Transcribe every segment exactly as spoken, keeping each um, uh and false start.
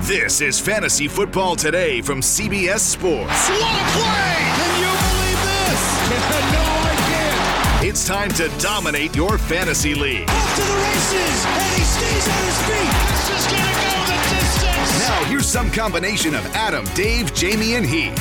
This is Fantasy Football Today from C B S Sports. What a play! Can you believe this? No, I can't. It's time to dominate your fantasy league. Off to the races, and he stays on his feet. This is gonna go the distance. Now here's some combination of Adam, Dave, Jamie, and Heath.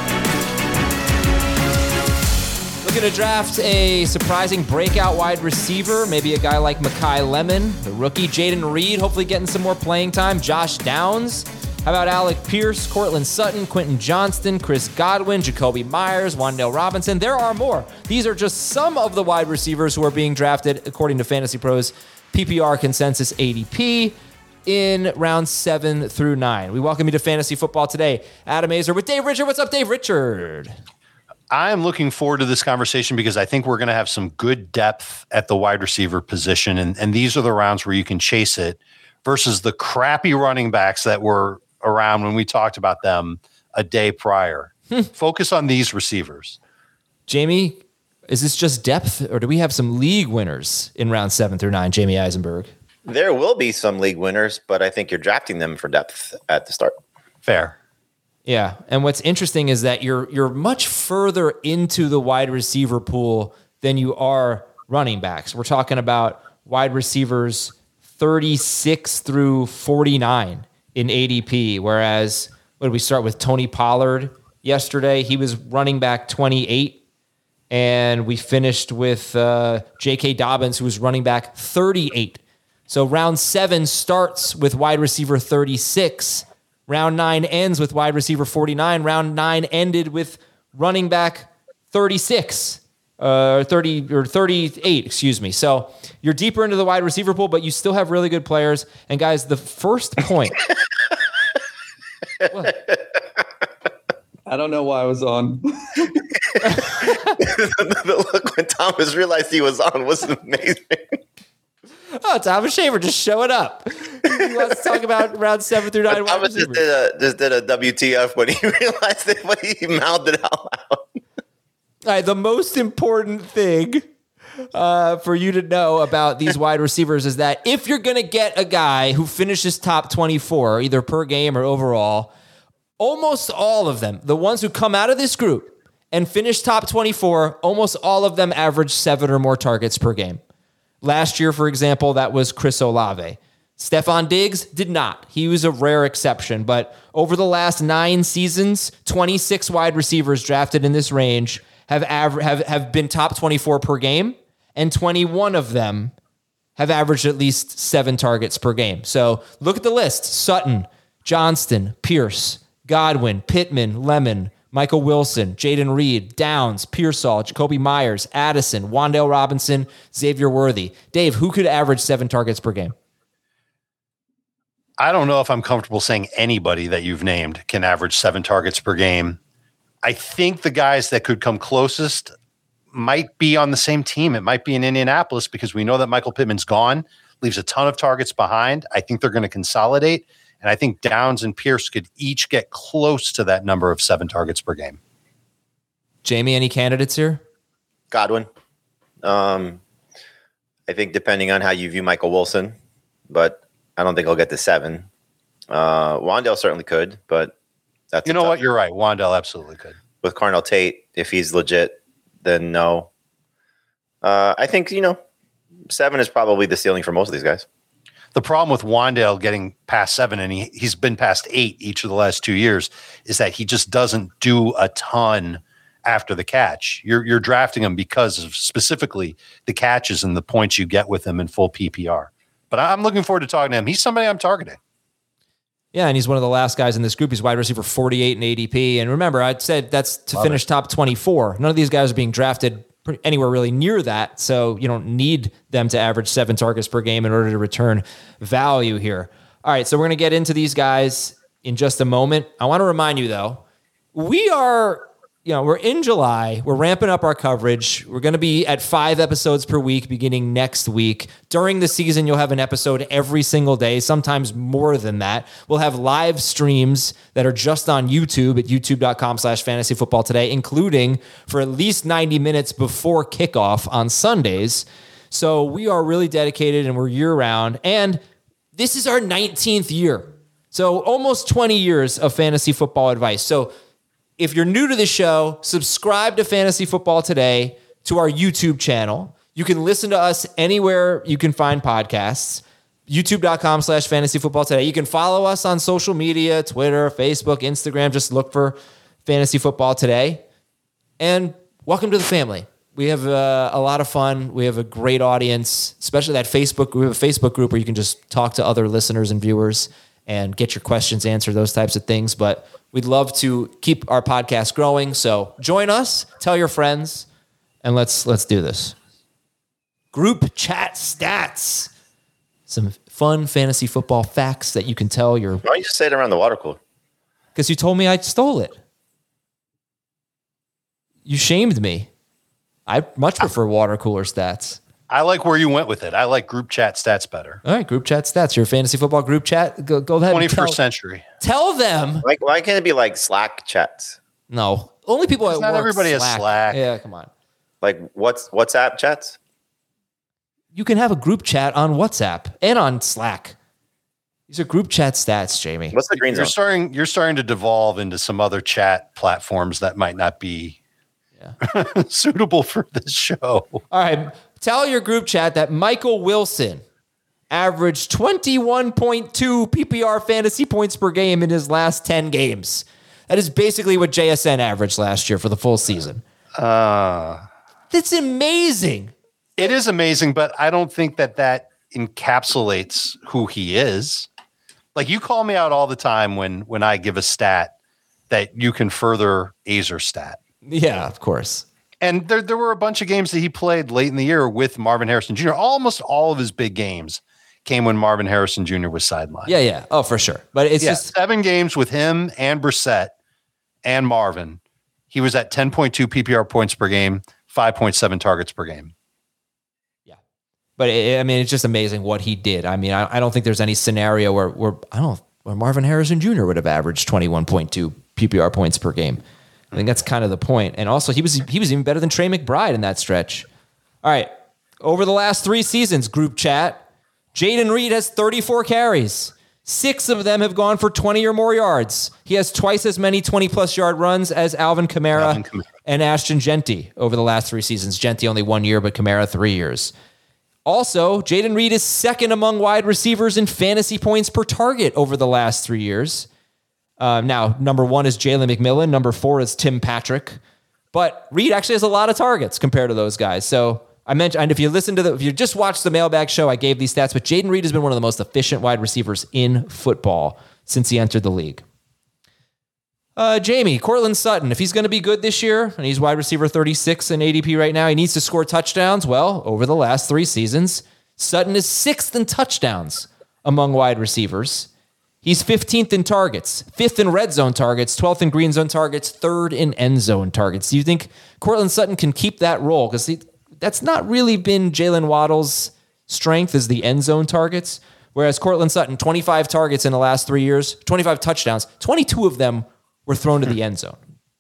Looking to draft a surprising breakout wide receiver, maybe a guy like Mekhi Lemon, the rookie Jayden Reed, hopefully getting some more playing time, Josh Downs. How about Alec Pierce, Cortland Sutton, Quentin Johnston, Chris Godwin, Jacoby Myers, Wan'Dale Robinson? There are more. These are just some of the wide receivers who are being drafted according to Fantasy Pros P P R consensus A D P in round seven through nine. We welcome you to Fantasy Football Today. Adam Aizer with Dave Richard. What's up, Dave Richard? I'm looking forward to this conversation because I think we're going to have some good depth at the wide receiver position. And, and these are the rounds where you can chase it versus the crappy running backs that were around when we talked about them a day prior. Focus on these receivers. Jamie, is this just depth or do we have some league winners in round seven through nine? Jamie Eisenberg. There will be some league winners, but I think you're drafting them for depth at the start. Fair. Yeah, and what's interesting is that you're you're much further into the wide receiver pool than you are running backs. We're talking about wide receivers thirty-six through forty-nine in A D P, whereas what did we start with Tony Pollard yesterday? He was running back twenty-eight, and we finished with uh, J K. Dobbins, who was running back thirty-eight. So round seven starts with wide receiver thirty-six. Round nine ends with wide receiver forty-nine. Round nine ended with running back thirty-six, uh, thirty or thirty-eight, excuse me. So you're deeper into the wide receiver pool, but you still have really good players. And guys, the first point. I don't know why I was on. The look when Thomas realized he was on was amazing. Oh, Thomas Shaver just showing up. He wants to talk about round seven through nine. Thomas just did, a, just did a W T F when he realized it, when he mouthed it out loud. All right, the most important thing uh, for you to know about these wide receivers is that if you're going to get a guy who finishes top twenty-four, either per game or overall, almost all of them, the ones who come out of this group and finish top twenty-four, almost all of them average seven or more targets per game. Last year, for example, that was Chris Olave. Stephon Diggs did not. He was a rare exception. But over the last nine seasons, twenty-six wide receivers drafted in this range have aver- have, have been top twenty-four per game, and twenty-one of them have averaged at least seven targets per game. So look at the list. Sutton, Johnston, Pierce, Godwin, Pittman, Lemon, Michael Wilson, Jayden Reed, Downs, Pearsall, Jacoby Myers, Addison, Wan'Dale Robinson, Xavier Worthy. Dave, who could average seven targets per game? I don't know if I'm comfortable saying anybody that you've named can average seven targets per game. I think the guys that could come closest might be on the same team. It might be in Indianapolis because we know that Michael Pittman's gone, leaves a ton of targets behind. I think they're going to consolidate. And I think Downs and Pierce could each get close to that number of seven targets per game. Jamie, any candidates here? Godwin. Um, I think depending on how you view Michael Wilson, but I don't think he'll get to seven. Uh, Wan'Dale certainly could, but that's you know what? You're right. Wan'Dale absolutely could. With Carnell Tate, if he's legit, then no. Uh, I think, you know, seven is probably the ceiling for most of these guys. The problem with Wan'Dale getting past seven, and he, he's been past eight each of the last two years, is that he just doesn't do a ton after the catch. You're you're drafting him because of specifically the catches and the points you get with him in full P P R. But I'm looking forward to talking to him. He's somebody I'm targeting. Yeah, and he's one of the last guys in this group. He's wide receiver forty-eight in A D P. And remember, I said that's to Love finish it. top twenty-four. None of these guys are being drafted anywhere really near that, so you don't need them to average seven targets per game in order to return value here. All right, so we're going to get into these guys in just a moment. I want to remind you, though, we are, you know, we're in July. We're ramping up our coverage. We're going to be at five episodes per week beginning next week. During the season, you'll have an episode every single day, sometimes more than that. We'll have live streams that are just on YouTube at youtube.com slash fantasy football today, including for at least ninety minutes before kickoff on Sundays. So we are really dedicated and we're year round. And this is our nineteenth year. So almost twenty years of fantasy football advice. So if you're new to the show, subscribe to Fantasy Football Today to our YouTube channel. You can listen to us anywhere you can find podcasts. YouTube.com slash Fantasy Football Today. You can follow us on social media, Twitter, Facebook, Instagram. Just look for Fantasy Football Today. And welcome to the family. We have uh, a lot of fun. We have a great audience, especially that Facebook. We have a Facebook group where you can just talk to other listeners and viewers and get your questions answered, those types of things. But we'd love to keep our podcast growing. So join us, tell your friends, and let's let's do this. Group chat stats. Some fun fantasy football facts that you can tell your... Why don't you say it around the water cooler? Because you told me I stole it. You shamed me. I much prefer water cooler stats. I like where you went with it. I like group chat stats better. All right, group chat stats. Your fantasy football group chat. Go, go ahead. twenty-first and tell, century. Tell them. Like, why can't it be like Slack chats? No, only people at not work. everybody has Slack. Slack. Yeah, come on. Like what's WhatsApp chats? You can have a group chat on WhatsApp and on Slack. These are group chat stats, Jamie. What's the green You're zone? starting. You're starting to devolve into some other chat platforms that might not be yeah. suitable for this show. All right, tell your group chat that Michael Wilson averaged twenty-one point two P P R fantasy points per game in his last ten games. That is basically what J S N averaged last year for the full season. Uh, That's amazing. It is amazing, but I don't think that that encapsulates who he is. Like, you call me out all the time when when I give a stat that you can further Azer stat. Yeah, of course. And there there were a bunch of games that he played late in the year with Marvin Harrison Junior Almost all of his big games came when Marvin Harrison Junior was sidelined. Yeah, yeah. Oh, for sure. But it's yeah, just seven games with him and Brissett and Marvin. He was at ten point two P P R points per game, five point seven targets per game. But it, I mean, it's just amazing what he did. I mean, I, I don't think there's any scenario where, where I don't know, where Marvin Harrison Junior would have averaged twenty-one point two P P R points per game. I think that's kind of the point. And also, he was he was even better than Trey McBride in that stretch. All right, over the last three seasons, group chat, Jayden Reed has thirty-four carries. Six of them have gone for twenty or more yards. He has twice as many twenty-plus yard runs as Alvin Kamara, Alvin Kamara and Ashton Genty over the last three seasons. Genty only one year, but Kamara three years. Also, Jayden Reed is second among wide receivers in fantasy points per target over the last three years. Uh, now, number one is Jalen McMillan. Number four is Tim Patrick. But Reed actually has a lot of targets compared to those guys. So I mentioned, and if you listen to the, if you just watched the mailbag show, I gave these stats, but Jayden Reed has been one of the most efficient wide receivers in football since he entered the league. Uh, Jamie, Courtland Sutton, if he's going to be good this year, and he's wide receiver thirty-six in A D P right now, he needs to score touchdowns. Well, over the last three seasons, Sutton is sixth in touchdowns among wide receivers. He's fifteenth in targets, fifth in red zone targets, twelfth in green zone targets, third in end zone targets. Do you think Courtland Sutton can keep that role? Because that's not really been Jalen Waddle's strength, is the end zone targets. Whereas Courtland Sutton, twenty-five targets in the last three years, twenty-five touchdowns, twenty-two of them were thrown to the end zone.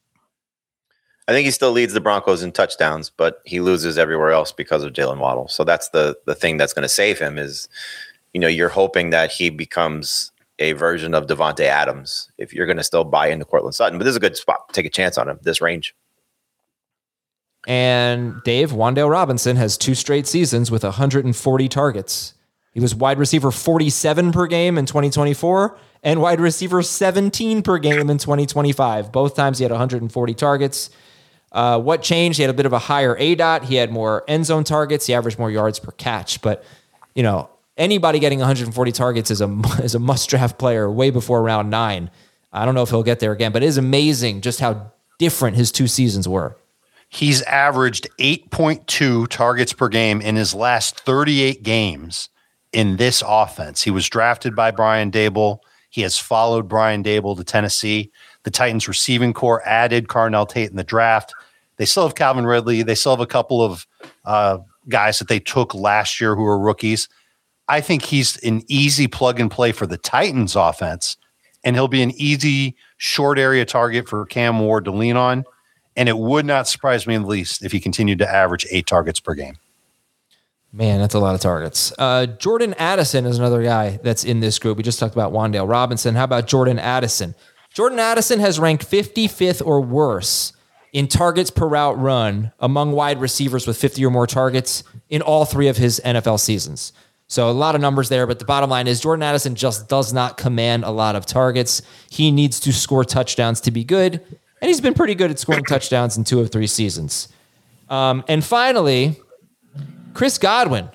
I think he still leads the Broncos in touchdowns, but he loses everywhere else because of Jalen Waddle. So that's the the thing that's going to save him is, you know, you're hoping that he becomes a version of Devontae Adams if you're going to still buy into Courtland Sutton. But this is a good spot. Take a chance on him, this range. And Dave, Wan'Dale Robinson has two straight seasons with one hundred forty targets. He was wide receiver forty-seven per game in twenty twenty-four and wide receiver seventeen per game in twenty twenty-five. Both times he had one hundred forty targets. Uh, what changed? He had a bit of a higher A DOT. He had more end zone targets. He averaged more yards per catch. But, you know, anybody getting one hundred forty targets is a, is a must-draft player way before round nine. I don't know if he'll get there again, but it is amazing just how different his two seasons were. He's averaged eight point two targets per game in his last thirty-eight games in this offense. He was drafted by Brian Daboll. He has followed Brian Daboll to Tennessee. The Titans receiving corps added Carnell Tate in the draft. They still have Calvin Ridley. They still have a couple of uh, guys that they took last year who were rookies. I think he's an easy plug and play for the Titans offense, and he'll be an easy short area target for Cam Ward to lean on. And it would not surprise me in the least if he continued to average eight targets per game. Man, that's a lot of targets. Uh, Jordan Addison is another guy that's in this group. We just talked about Wan'Dale Robinson. How about Jordan Addison? Jordan Addison has ranked fifty-fifth or worse in targets per route run among wide receivers with fifty or more targets in all three of his N F L seasons. So a lot of numbers there, but the bottom line is Jordan Addison just does not command a lot of targets. He needs to score touchdowns to be good, and he's been pretty good at scoring touchdowns in two of three seasons. Um, and finally, Chris Godwin.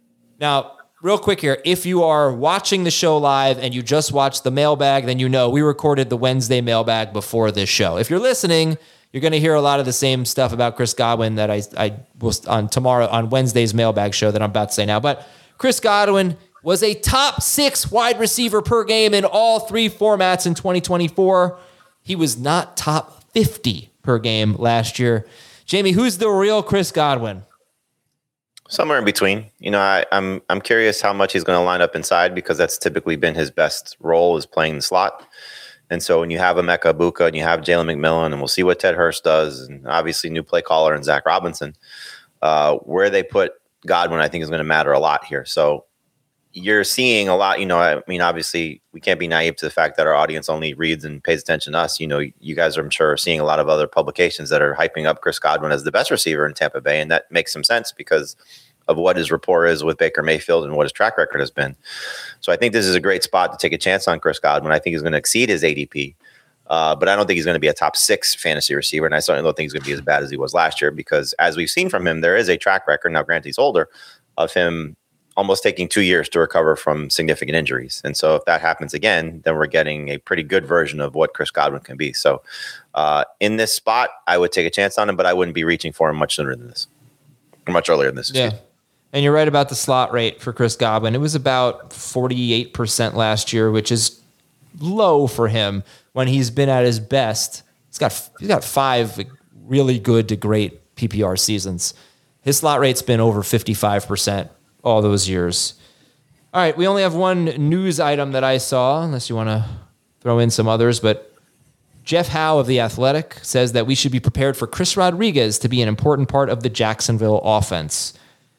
Now, real quick here, if you are watching the show live and you just watched the mailbag, then you know we recorded the Wednesday mailbag before this show. If you're listening, you're going to hear a lot of the same stuff about Chris Godwin that I, I will on tomorrow on Wednesday's mailbag show that I'm about to say now. But Chris Godwin was a top six wide receiver per game in all three formats in twenty twenty-four. He was not top fifty per game last year. Jamie, who's the real Chris Godwin? Somewhere in between. You know, I, I'm I'm curious how much he's going to line up inside, because that's typically been his best role, is playing the slot. And so when you have Emeka Egbuka and you have Jalen McMillan, and we'll see what Ted Hurst does, and obviously new play caller and Zach Robinson, uh, where they put Godwin, I think, is going to matter a lot here. So you're seeing a lot, you know, I mean, obviously we can't be naive to the fact that our audience only reads and pays attention to us. You know, you guys are, I'm sure, seeing a lot of other publications that are hyping up Chris Godwin as the best receiver in Tampa Bay. And that makes some sense because of what his rapport is with Baker Mayfield and what his track record has been. So I think this is a great spot to take a chance on Chris Godwin. I think he's going to exceed his A D P, uh, but I don't think he's going to be a top six fantasy receiver. And I certainly don't think he's going to be as bad as he was last year, because as we've seen from him, there is a track record, now granted he's older, of him almost taking two years to recover from significant injuries. And so if that happens again, then we're getting a pretty good version of what Chris Godwin can be. So uh, in this spot, I would take a chance on him, but I wouldn't be reaching for him much sooner than this, or much earlier than this. Yeah. And you're right about the slot rate for Chris Godwin. It was about forty-eight percent last year, which is low for him when he's been at his best. He's got he's got five really good to great P P R seasons. His slot rate's been over fifty-five percent all those years. All right, we only have one news item that I saw, unless you want to throw in some others, but Jeff Howe of The Athletic says that we should be prepared for Chris Rodriguez to be an important part of the Jacksonville offense.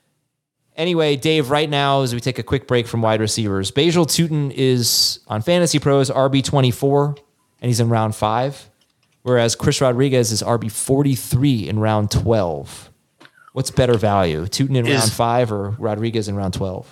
Anyway, Dave, right now, as we take a quick break from wide receivers, Bajal Tutin is on Fantasy Pros R B twenty-four, and he's in round five, whereas Chris Rodriguez is R B forty-three in round twelve. What's better value, Tutin in is, round five or Rodriguez in round twelve?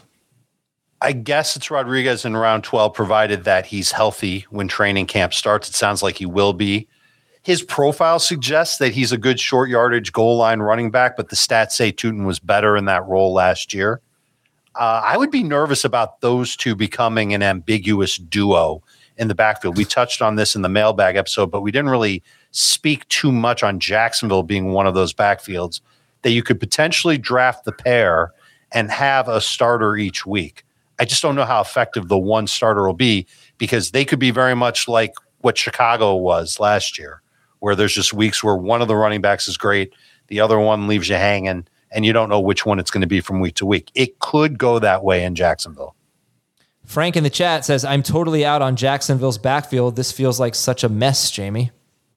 I guess it's Rodriguez in round twelve, provided that he's healthy when training camp starts. It sounds like he will be. His profile suggests that he's a good short yardage goal line running back, but the stats say Tutin was better in that role last year. Uh, I would be nervous about those two becoming an ambiguous duo in the backfield. We touched on this in the mailbag episode, but we didn't really speak too much on Jacksonville being one of those backfields that you could potentially draft the pair and have a starter each week. I just don't know how effective the one starter will be, because they could be very much like what Chicago was last year, where there's just weeks where one of the running backs is great, the other one leaves you hanging, and you don't know which one it's going to be from week to week. It could go that way in Jacksonville. Frank in the chat says, I'm totally out on Jacksonville's backfield. This feels like such a mess, Jamie.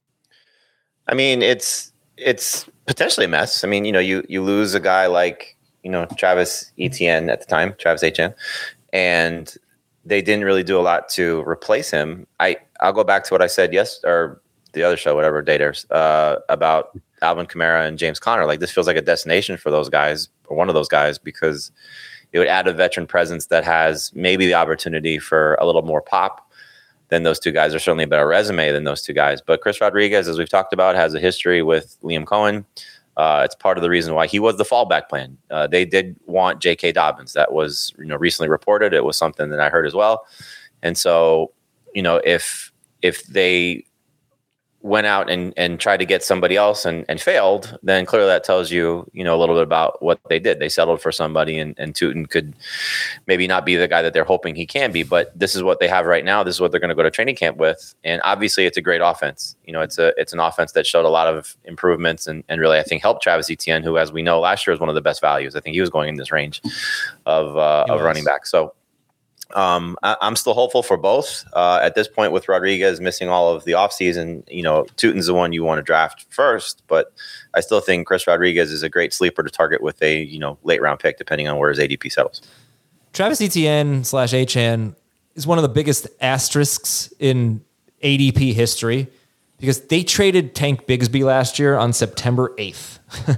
I mean, it's it's potentially a mess. I mean, you know, you you lose a guy like, you know, Travis Etienne at the time, Travis Etienne, and they didn't really do a lot to replace him. I, I'll go back to what I said yes or the other show, whatever date airs, uh, about Alvin Kamara and James Conner. Like, this feels like a destination for those guys, or one of those guys, because it would add a veteran presence that has maybe the opportunity for a little more pop than those two guys. Are certainly a better resume than those two guys. But Chris Rodriguez, as we've talked about, has a history with Liam Cohen. Uh, it's part of the reason why he was the fallback plan. Uh, they did want J K. Dobbins. That was, you know, recently reported. It was something that I heard as well. And so, you know, if if they went out and, and tried to get somebody else and, and failed, then clearly that tells you, you know, a little bit about what they did. They settled for somebody, and, and Tutin could maybe not be the guy that they're hoping he can be, but this is what they have right now. This is what they're going to go to training camp with. And obviously it's a great offense. You know, it's a, it's an offense that showed a lot of improvements and, and really, I think, helped Travis Etienne, who, as we know, last year was one of the best values. I think he was going in this range of, uh, of running back. So Um, I, I'm still hopeful for both. Uh, at this point, with Rodriguez missing all of the offseason, you know, Tutin's the one you want to draft first, but I still think Chris Rodriguez is a great sleeper to target with a, you know, late round pick, depending on where his A D P settles. Travis Etienne slash Achane is one of the biggest asterisks in A D P history because they traded Tank Bigsby last year on September eighth.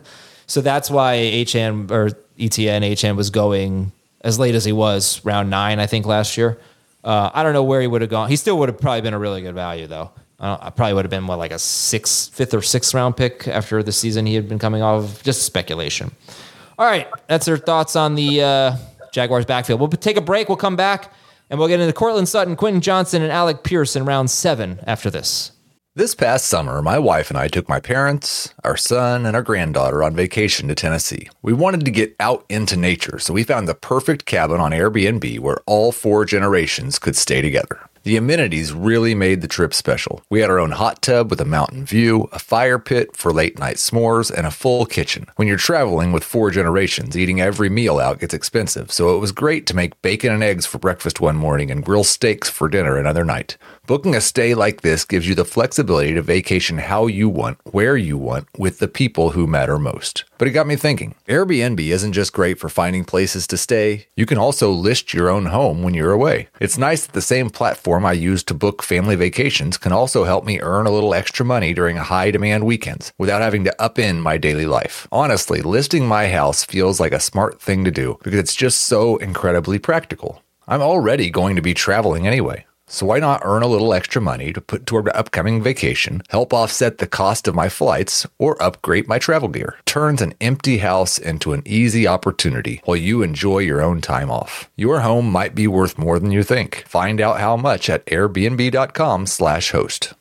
So that's why Achane or Etienne Achane was going as late as he was, round nine, I think, last year. Uh, I don't know where he would have gone. He still would have probably been a really good value, though. I, don't, I probably would have been, what, like a sixth, fifth or sixth round pick after the season he had been coming off of. Just speculation. All right, that's our thoughts on the uh, Jaguars backfield. We'll take a break. We'll come back, and we'll get into Courtland Sutton, Quentin Johnson, and Alec Pierce in round seven after this. This past summer, my wife and I took my parents, our son, and our granddaughter on vacation to Tennessee. We wanted to get out into nature, so we found the perfect cabin on Airbnb where all four generations could stay together. The amenities really made the trip special. We had our own hot tub with a mountain view, a fire pit for late night s'mores, and a full kitchen. When you're traveling with four generations, eating every meal out gets expensive, so it was great to make bacon and eggs for breakfast one morning and grill steaks for dinner another night. Booking a stay like this gives you the flexibility to vacation how you want, where you want, with the people who matter most. But it got me thinking, Airbnb isn't just great for finding places to stay. You can also list your own home when you're away. It's nice that the same platform I use to book family vacations can also help me earn a little extra money during high-demand weekends without having to upend my daily life. Honestly, listing my house feels like a smart thing to do because it's just so incredibly practical. I'm already going to be traveling anyway. So why not earn a little extra money to put toward an upcoming vacation, help offset the cost of my flights, or upgrade my travel gear? Turns an empty house into an easy opportunity while you enjoy your own time off. Your home might be worth more than you think. Find out how much at airbnb.com slash host.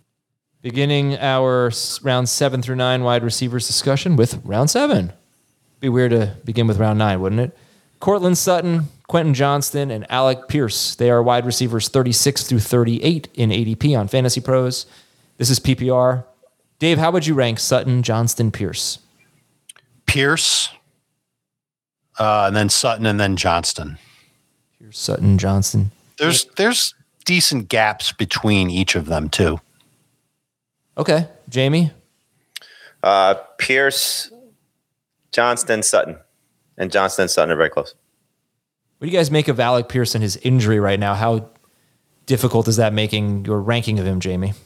Beginning our round seven through nine wide receivers discussion with round seven. Be weird to begin with round nine, wouldn't it? Courtland Sutton, Quentin Johnston, and Alec Pierce. They are wide receivers thirty-six through thirty-eight in A D P on Fantasy Pros. This is P P R. Dave, how would you rank Sutton, Johnston, Pierce? Pierce, uh, and then Sutton, and then Johnston. Pierce, Sutton, Johnston. There's there's decent gaps between each of them too. Okay, Jamie. Uh, Pierce, Johnston, Sutton, and Johnston and Sutton are very close. What do you guys make of Alec Pierce and his injury right now? How difficult is that making your ranking of him, Jamie?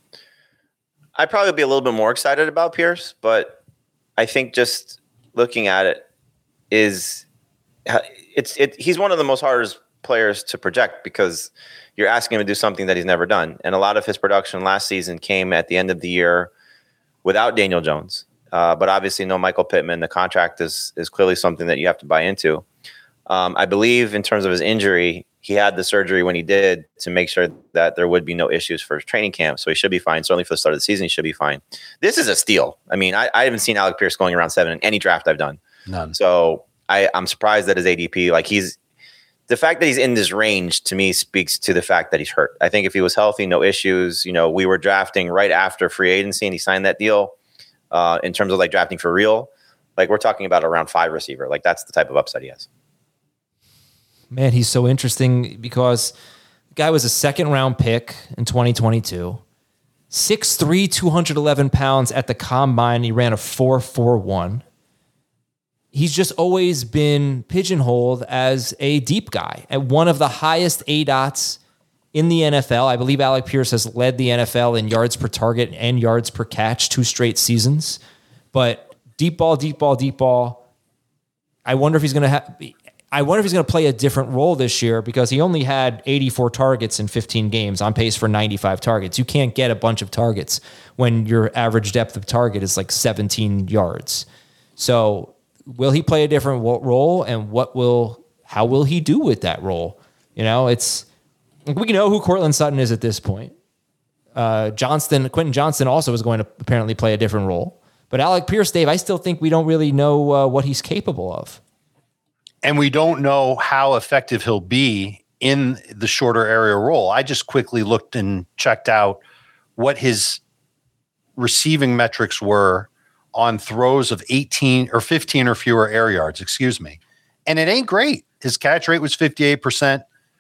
I'd probably be a little bit more excited about Pierce, but I think just looking at it is it's it. He's one of the most hardest players to project because you're asking him to do something that he's never done, and a lot of his production last season came at the end of the year without Daniel Jones, uh, but obviously no Michael Pittman. The contract is is clearly something that you have to buy into. Um, I believe in terms of his injury, he had the surgery when he did to make sure that there would be no issues for his training camp. So he should be fine. Certainly for the start of the season, he should be fine. This is a steal. I mean, I, I haven't seen Alec Pierce going around seven in any draft I've done. None. So I, I'm surprised that his A D P, like he's, the fact that he's in this range to me speaks to the fact that he's hurt. I think if he was healthy, no issues, you know, we were drafting right after free agency and he signed that deal uh, in terms of like drafting for real. Like we're talking about a round five receiver. Like that's the type of upside he has. Man, he's so interesting because the guy was a second round pick in twenty twenty-two. six three, two hundred eleven pounds at the combine. He ran a four four one. He's just always been pigeonholed as a deep guy at one of the highest A DOTs in the N F L. I believe Alec Pierce has led the N F L in yards per target and yards per catch two straight seasons. But deep ball, deep ball, deep ball. I wonder if he's going to have... I wonder if he's going to play a different role this year because he only had eighty-four targets in fifteen games, on pace for ninety-five targets. You can't get a bunch of targets when your average depth of target is like seventeen yards. So will he play a different role, and what will, how will he do with that role? You know, it's, we know who Courtland Sutton is at this point. Uh, Johnston, Quentin Johnston also is going to apparently play a different role. But Alec Pierce, Dave, I still think we don't really know uh, what he's capable of. And we don't know how effective he'll be in the shorter area role. I just quickly looked and checked out what his receiving metrics were on throws of eighteen or fifteen or fewer air yards, excuse me. And it ain't great. His catch rate was fifty-eight percent.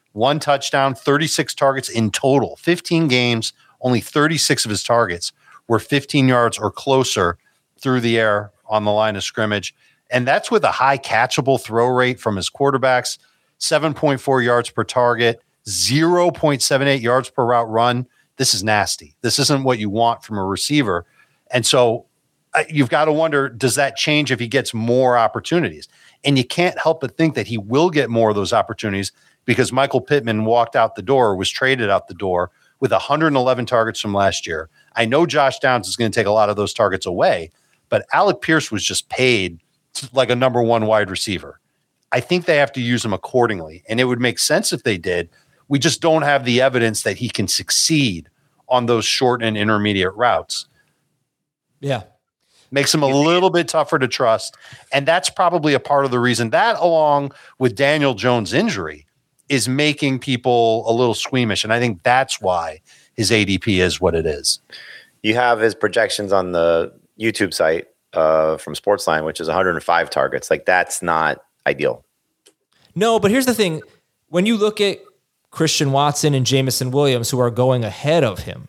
one touchdown, thirty-six targets in total, fifteen games, only thirty-six of his targets were fifteen yards or closer through the air on the line of scrimmage. And that's with a high catchable throw rate from his quarterbacks, seven point four yards per target, zero point seven eight yards per route run. This is nasty. This isn't what you want from a receiver. And so uh, you've got to wonder, does that change if he gets more opportunities? And you can't help but think that he will get more of those opportunities because Michael Pittman walked out the door, was traded out the door with one hundred eleven targets from last year. I know Josh Downs is going to take a lot of those targets away, but Alec Pierce was just paid like a number one wide receiver. I think they have to use him accordingly, and it would make sense if they did. We just don't have the evidence that he can succeed on those short and intermediate routes. Yeah. Makes him a little bit tougher to trust. And that's probably a part of the reason that, along with Daniel Jones' injury, is making people a little squeamish. And I think that's why his A D P is what it is. You have his projections on the YouTube site uh, from Sportsline, which is one hundred five targets. Like, that's not ideal. No, but here's the thing. When you look at Christian Watson and Jameson Williams, who are going ahead of him,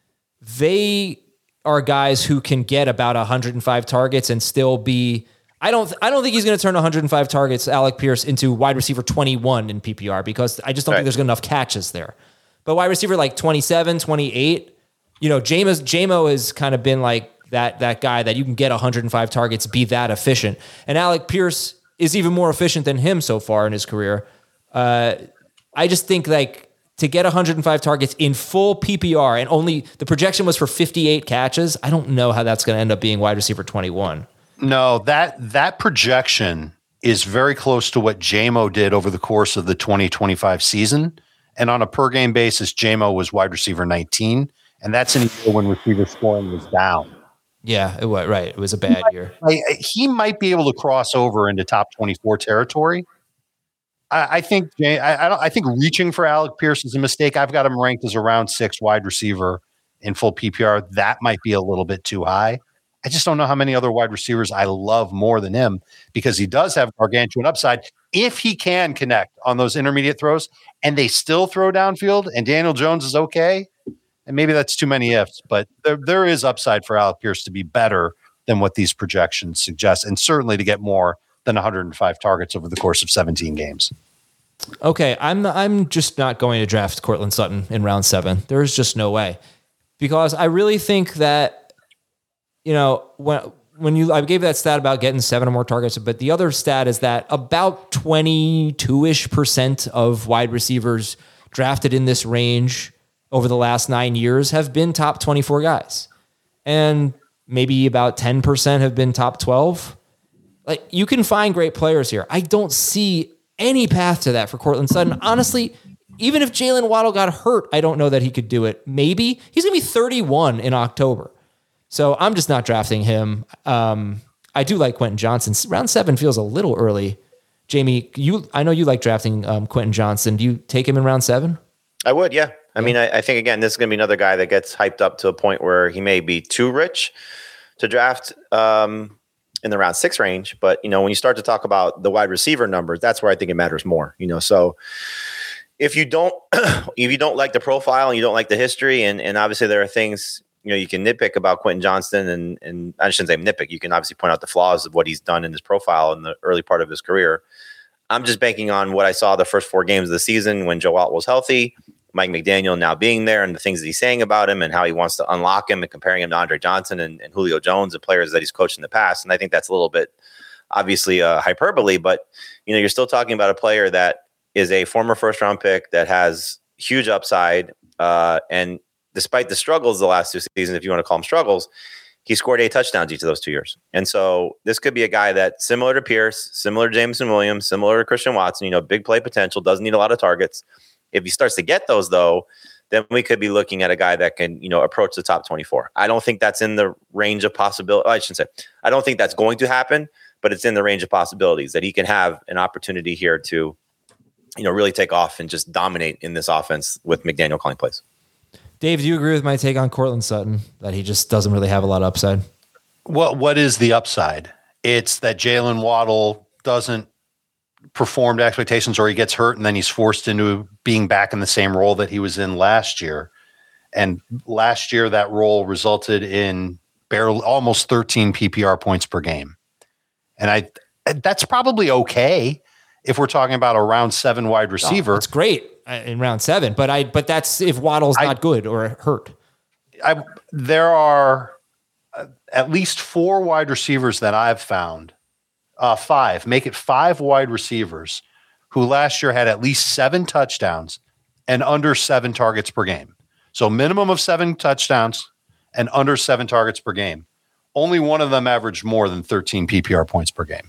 they are guys who can get about one hundred five targets and still be. I don't. I don't think he's going to turn one hundred five targets, Alec Pierce, into wide receiver twenty-one in P P R because I just don't right. think there's enough catches there. But wide receiver like twenty-seven, twenty-eight, you know, Jameis, J-Mo has kind of been like that that guy that you can get one hundred five targets, be that efficient, and Alec Pierce is even more efficient than him so far in his career. Uh, I just think like to get one hundred five targets in full P P R and only the projection was for fifty-eight catches. I don't know how that's going to end up being wide receiver twenty-one. No, that that projection is very close to what J-Mo did over the course of the twenty twenty-five season. And on a per game basis, J-Mo was wide receiver nineteen. And that's in a year when receiver scoring was down. Yeah, it was right. It was a bad he might, year. I, he might be able to cross over into top twenty-four territory. I, I think I, I don't. I think reaching for Alec Pierce is a mistake. I've got him ranked as a round six wide receiver in full P P R. That might be a little bit too high. I just don't know how many other wide receivers I love more than him because he does have gargantuan upside if he can connect on those intermediate throws and they still throw downfield and Daniel Jones is okay. And maybe that's too many ifs, but there there is upside for Alec Pierce to be better than what these projections suggest, and certainly to get more than one hundred five targets over the course of seventeen games. Okay, I'm I'm just not going to draft Courtland Sutton in round seven. There's just no way, because I really think that, you know, when when you I gave that stat about getting seven or more targets, but the other stat is that about twenty-two-ish percent of wide receivers drafted in this range over the last nine years have been top twenty-four guys. And maybe about ten percent have been top twelve. Like, you can find great players here. I don't see any path to that for Courtland Sutton. Honestly, even if Jalen Waddle got hurt, I don't know that he could do it. Maybe. He's going to be thirty-one in October. So I'm just not drafting him. Um, I do like Quentin Johnson. Round seven feels a little early. Jamie, you I know you like drafting um, Quentin Johnson. Do you take him in round seven? I would, yeah. I mean, I, I think, again, this is going to be another guy that gets hyped up to a point where he may be too rich to draft um, in the round six range. But, you know, when you start to talk about the wide receiver numbers, that's where I think it matters more. You know, so if you don't if you don't like the profile and you don't like the history, and, and obviously there are things, you know, you can nitpick about Quentin Johnston, and, and I shouldn't say nitpick. You can obviously point out the flaws of what he's done in his profile in the early part of his career. I'm just banking on what I saw the first four games of the season when Joe Alt was healthy, Mike McDaniel now being there, and the things that he's saying about him and how he wants to unlock him and comparing him to Andre Johnson and, and Julio Jones and players that he's coached in the past. And I think that's a little bit obviously uh, hyperbole, but you know, you're still talking about a player that is a former first round pick that has huge upside. Uh, and despite the struggles the last two seasons, if you want to call them struggles, he scored eight touchdowns each of those two years. And so this could be a guy that, similar to Pierce, similar to Jameson Williams, similar to Christian Watson, you know, big play potential, doesn't need a lot of targets. If he starts to get those, though, then we could be looking at a guy that can, you know, approach the top twenty-four. I don't think that's in the range of possibility. I shouldn't say, I don't think that's going to happen, but it's in the range of possibilities that he can have an opportunity here to, you know, really take off and just dominate in this offense with McDaniel calling plays. Dave, do you agree with my take on Courtland Sutton, that he just doesn't really have a lot of upside? What What is the upside? It's that Jalen Waddle doesn't performed expectations, or he gets hurt and then he's forced into being back in the same role that he was in last year. And last year, that role resulted in barely almost thirteen P P R points per game. And I, that's probably okay if we're talking about a round seven wide receiver. Oh, it's great in round seven, but I, but that's if Waddle's I, not good or hurt. I, there are at least four wide receivers that I've found, uh, five, make it five wide receivers who last year had at least seven touchdowns and under seven targets per game. So minimum of seven touchdowns and under seven targets per game. Only one of them averaged more than thirteen P P R points per game.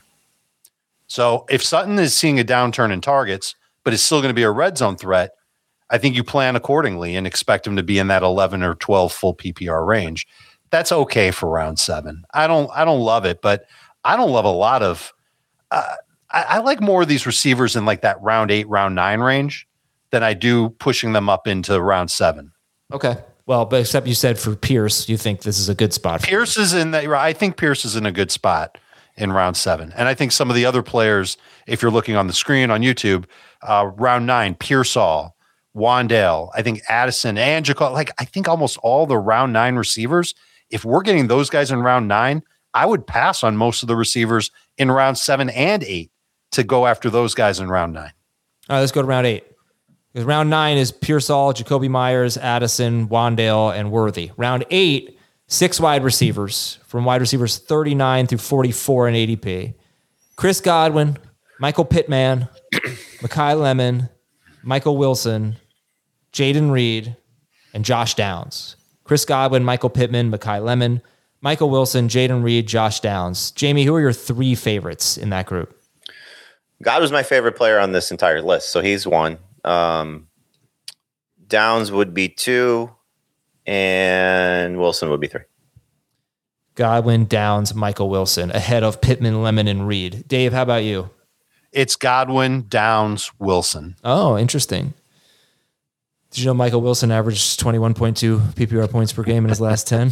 So if Sutton is seeing a downturn in targets, but is still going to be a red zone threat, I think you plan accordingly and expect him to be in that eleven or twelve full P P R range. That's okay for round seven. I don't, I don't love it, but I don't love a lot of, uh, I, I like more of these receivers in like that round eight, round nine range than I do pushing them up into round seven. Okay. Well, but except you said for Pierce, you think this is a good spot. For Pierce is in that. I think Pierce is in a good spot in round seven. And I think some of the other players, if you're looking on the screen on YouTube, uh, round nine, Pearsall, Wandale, I think Addison, and Jacob, like I think almost all the round nine receivers, if we're getting those guys in round nine, I would pass on most of the receivers in round seven and eight to go after those guys in round nine. All right, let's go to round eight. Because round nine is Pearsall, Jacoby Myers, Addison, Wandale, and Worthy. Round eight, six wide receivers from wide receivers thirty-nine through forty-four in A D P. Chris Godwin, Michael Pittman, Mekhi Lemon, Michael Wilson, Jaden Reed, and Josh Downs. Chris Godwin, Michael Pittman, Mekhi Lemon, Michael Wilson, Jaden Reed, Josh Downs. Jamie, who are your three favorites in that group? God was my favorite player on this entire list, so he's one. Um, Downs would be two, and Wilson would be three. Godwin, Downs, Michael Wilson, ahead of Pittman, Lemon, and Reed. Dave, how about you? It's Godwin, Downs, Wilson. Oh, interesting. Did you know Michael Wilson averaged twenty-one point two P P R points per game in his last ten?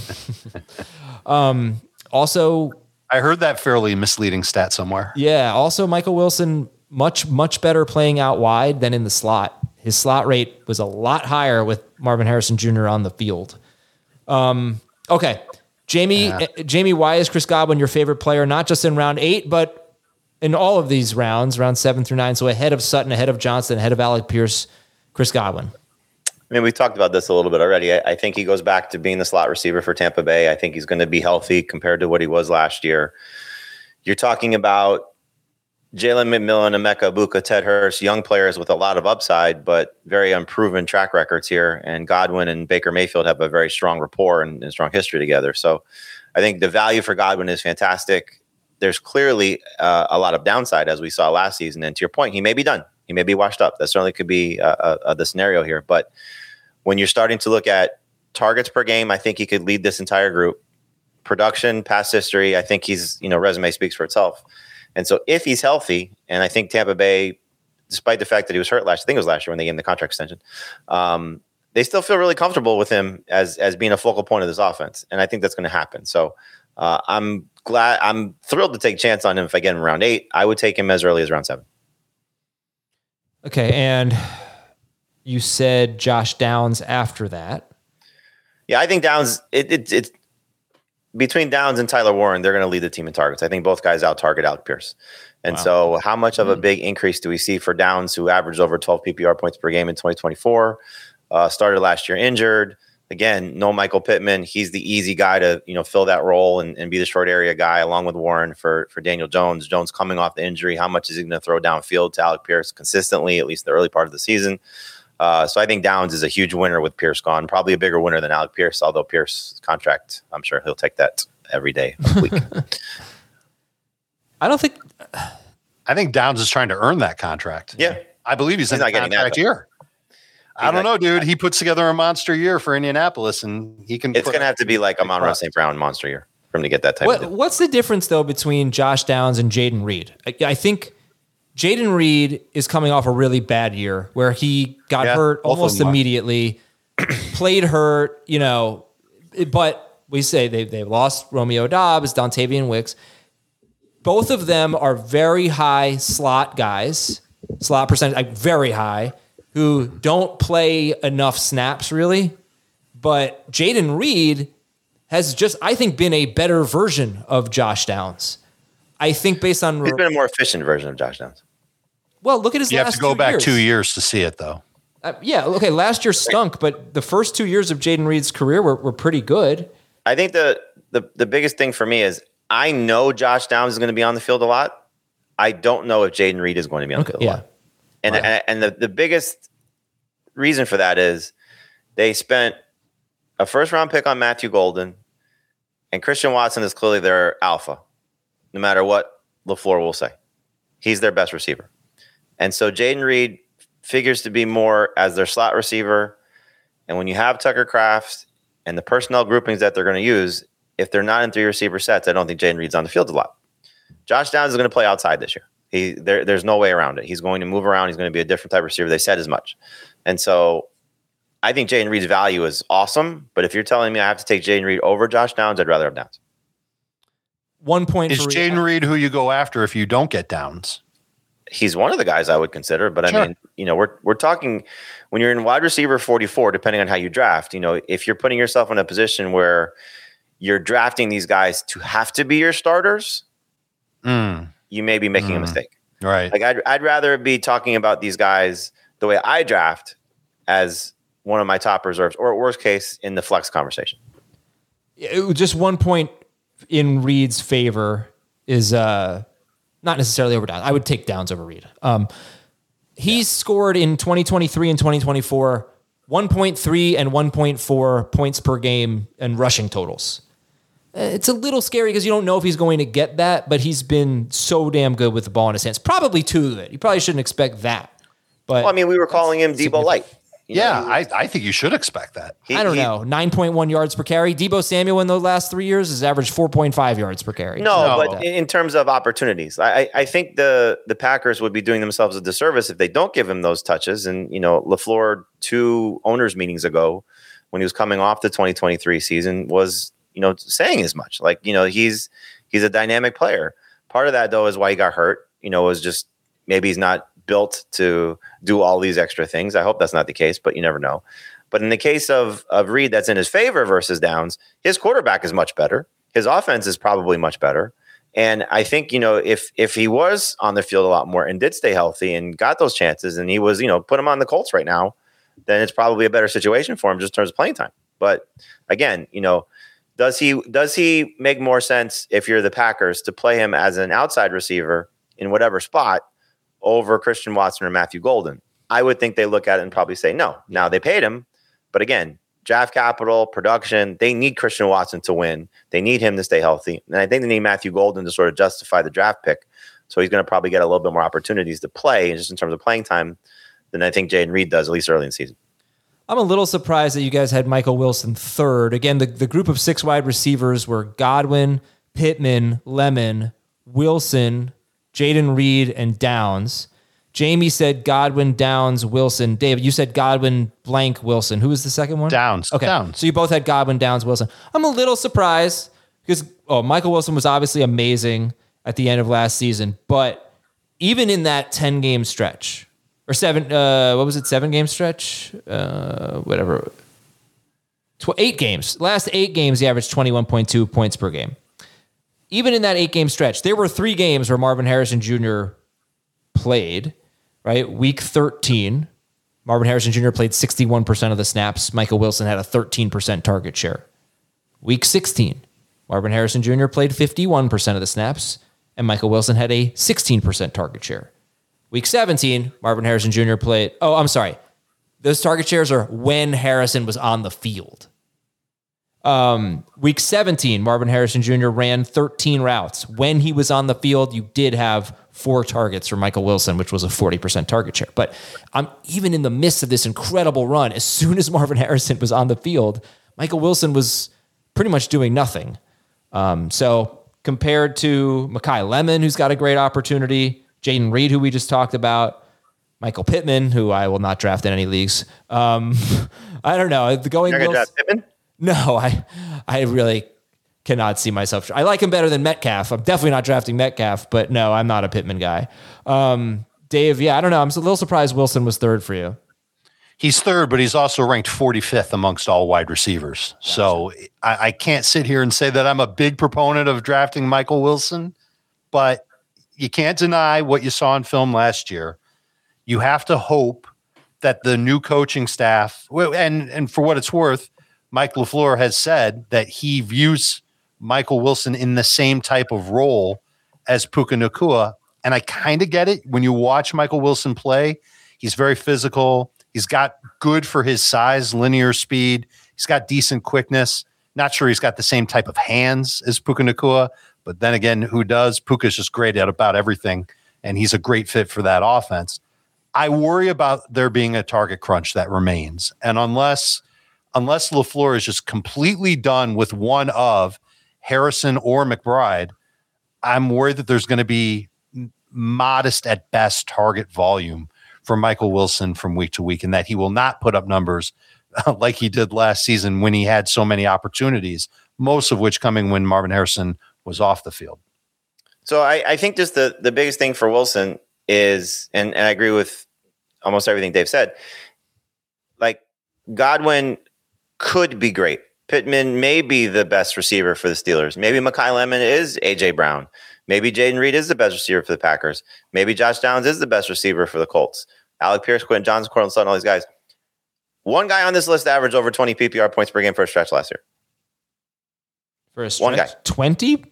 um, also, I heard that fairly misleading stat somewhere. Yeah. Also, Michael Wilson, much, much better playing out wide than in the slot. His slot rate was a lot higher with Marvin Harrison Junior on the field. Um, okay. Jamie, yeah. uh, Jamie, why is Chris Godwin your favorite player, not just in round eight, but in all of these rounds, round seven through nine? So ahead of Sutton, ahead of Johnson, ahead of Alec Pierce, Chris Godwin. I mean, we talked about this a little bit already. I, I think he goes back to being the slot receiver for Tampa Bay. I think he's going to be healthy compared to what he was last year. You're talking about Jalen McMillan, Emeka Egbuka, Ted Hurst, young players with a lot of upside, but very unproven track records here. And Godwin and Baker Mayfield have a very strong rapport and, and strong history together. So I think the value for Godwin is fantastic. There's clearly uh, a lot of downside, as we saw last season. And to your point, he may be done. He may be washed up. That certainly could be uh, uh, the scenario here. But when you're starting to look at targets per game, I think he could lead this entire group. Production, past history, I think he's, you know, resume speaks for itself. And so if he's healthy, and I think Tampa Bay, despite the fact that he was hurt last, I think it was last year when they gave him the contract extension, um, they still feel really comfortable with him as as being a focal point of this offense. And I think that's going to happen. So uh, I'm glad, I'm thrilled to take a chance on him if I get him around eight. I would take him as early as round seven. Okay, and you said Josh Downs after that. Yeah, I think Downs, it, it, it's between Downs and Tyler Warren, they're going to lead the team in targets. I think both guys out-target Alec Pierce. And wow. So how much of a big increase do we see for Downs, who averaged over twelve P P R points per game in twenty twenty-four, uh, started last year injured. Again, no Michael Pittman. He's the easy guy to, you know, fill that role and, and be the short area guy along with Warren for, for Daniel Jones. Jones coming off the injury. How much is he going to throw downfield to Alec Pierce consistently, at least the early part of the season? Uh, so I think Downs is a huge winner with Pierce gone. Probably a bigger winner than Alec Pierce, although Pierce's contract, I'm sure he'll take that every day of the week. I don't think... I think Downs is trying to earn that contract. Yeah. I believe he's, he's in not the contract year. I don't know, dude. He puts together a monster year for Indianapolis, and he can. It's going to have to be like a Amon-Ra Saint Brown monster year for him to get that type what, of deal. What's the difference, though, between Josh Downs and Jaden Reed? I, I think Jaden Reed is coming off a really bad year where he got yeah, hurt almost immediately, played hurt, you know, but we say they, they've lost Romeo Dobbs, Dontavian Wicks. both of them are very high slot guys, slot percentage, like very high, who don't play enough snaps really. But Jayden Reed has just, I think, been a better version of Josh Downs. I think based on... He's been a more efficient version of Josh Downs. Well, look at his you last have to go two back years. two years to see it, though. Uh, yeah, okay, last year stunk, but the first two years of Jayden Reed's career were, were pretty good. I think the, the the biggest thing for me is I know Josh Downs is going to be on the field a lot. I don't know if Jayden Reed is going to be on Okay, the field a yeah. lot. And, Right. and and the, the biggest reason for that is they spent a first-round pick on Matthew Golden, and Christian Watson is clearly their alpha, no matter what LaFleur will say. He's their best receiver. And so Jayden Reed figures to be more as their slot receiver. And when you have Tucker Kraft and the personnel groupings that they're going to use, if they're not in three receiver sets, I don't think Jayden Reed's on the field a lot. Josh Downs is going to play outside this year. He there, There's no way around it. He's going to move around. He's going to be a different type of receiver. They said as much. And so I think Jayden Reed's value is awesome. But if you're telling me I have to take Jayden Reed over Josh Downs, I'd rather have Downs. One point Is for Jayden Reed who you go after if you don't get Downs? He's one of the guys I would consider, but I Sure. mean, you know, we're we're talking when you're in wide receiver forty-four, depending on how you draft, you know, if you're putting yourself in a position where you're drafting these guys to have to be your starters, Mm, you may be making a Mm. mistake. right. Like I'd I'd rather be talking about these guys the way I draft as one of my top reserves, or worst case in the flex conversation. It was just one point in Reed's favor is uh, not necessarily over Downs. I would take Downs over Reed. Um, he's scored in twenty twenty-three and twenty twenty-four one point three and one point four points per game and rushing totals. Uh, It's a little scary because you don't know if he's going to get that, but he's been so damn good with the ball in his hands. Probably too good. You probably shouldn't expect that. But Well, I mean, we were calling him Debo Light. You know, Yeah, he- I, I think you should expect that. he- I don't he- know. nine point one yards per carry. Debo Samuel in the last three years has averaged four point five yards per carry. No, No. but in in terms of opportunities, I, I I think the the Packers would be doing themselves a disservice if they don't give him those touches. And you know, LaFleur two owners meetings ago, when he was coming off the twenty twenty-three season, was you know saying as much. Like you know, he's he's a dynamic player. Part of that though is why he got hurt. You know, was just maybe he's not built to do all these extra things. I hope that's not the case, but you never know. But in the case of of Reed, that's in his favor versus Downs. His quarterback is much better. His offense is probably much better. And I think, you know, if if he was on the field a lot more and did stay healthy and got those chances and he was, you know, put him on the Colts right now, then it's probably a better situation for him just in terms of playing time. But again, you know, does he does he make more sense if you're the Packers to play him as an outside receiver in whatever spot over Christian Watson or Matthew Golden? I would think they look at it and probably say no. Now they paid him, but again, draft capital, production, they need Christian Watson to win. They need him to stay healthy. And I think they need Matthew Golden to sort of justify the draft pick. So he's going to probably get a little bit more opportunities to play just in terms of playing time than I think Jayden Reed does, at least early in the season. I'm a little surprised that you guys had Michael Wilson third. Again, the, the group of six wide receivers were Godwin, Pittman, Lemon, Wilson, Jayden Reed, and Downs. Jamie said Godwin, Downs, Wilson. David, you said Godwin, blank, Wilson. Who was the second one? Downs. Okay. Downs. So you both had Godwin, Downs, Wilson. I'm a little surprised because oh, Michael Wilson was obviously amazing at the end of last season, but even in that ten-game stretch, or seven, uh, what was it, seven-game stretch? Uh, whatever. Tw- eight games. Last eight games, he averaged twenty-one point two points per game. Even in that eight-game stretch, there were three games where Marvin Harrison Junior played, right? Week thirteen, Marvin Harrison Junior played sixty-one percent of the snaps. Michael Wilson had a thirteen percent target share. Week sixteen, Marvin Harrison Junior played fifty-one percent of the snaps, and Michael Wilson had a sixteen percent target share. Week seventeen, Marvin Harrison Junior played, oh, I'm sorry. Those target shares are when Harrison was on the field. Um, week seventeen, Marvin Harrison Junior ran thirteen routes. When he was on the field, you did have four targets for Michael Wilson, which was a forty percent target share. But um, even in the midst of this incredible run, as soon as Marvin Harrison was on the field, Michael Wilson was pretty much doing nothing. Um, so compared to Mekhi Lemon, who's got a great opportunity, Jayden Reed, who we just talked about, Michael Pittman, who I will not draft in any leagues. Um, I don't know. Going You're going to Wilson- draft Pittman? No, I, I really, cannot see myself. I like him better than Metcalf. I'm definitely not drafting Metcalf, but no, I'm not a Pittman guy. Um, Dave, yeah, I don't know. I'm a little surprised Wilson was third for you. He's third, but he's also ranked forty-fifth amongst all wide receivers. Gotcha. So I, I can't sit here and say that I'm a big proponent of drafting Michael Wilson, but you can't deny what you saw in film last year. You have to hope that the new coaching staff, and, and for what it's worth, Mike LaFleur has said that he views Michael Wilson in the same type of role as Puka Nacua. And I kind of get it. When you watch Michael Wilson play, he's very physical. He's got good for his size, linear speed. He's got decent quickness. Not sure he's got the same type of hands as Puka Nacua, but then again, who does? Puka's just great at about everything, and he's a great fit for that offense. I worry about there being a target crunch that remains. And unless unless LaFleur is just completely done with one of Harrison or McBride, I'm worried that there's going to be modest at best target volume for Michael Wilson from week to week, and that he will not put up numbers like he did last season when he had so many opportunities, most of which coming when Marvin Harrison was off the field. So I, I think just the, the biggest thing for Wilson is, and, and I agree with almost everything Dave said, like Godwin could be great. Pittman may be the best receiver for the Steelers. Maybe Mekhi Lemon is A J Brown. Maybe Jaden Reed is the best receiver for the Packers. Maybe Josh Downs is the best receiver for the Colts. Alec Pierce, Quentin Johnson, Courtland Sutton, all these guys. One guy on this list averaged over twenty P P R points per game for a stretch last year. For a stretch? One guy. twenty?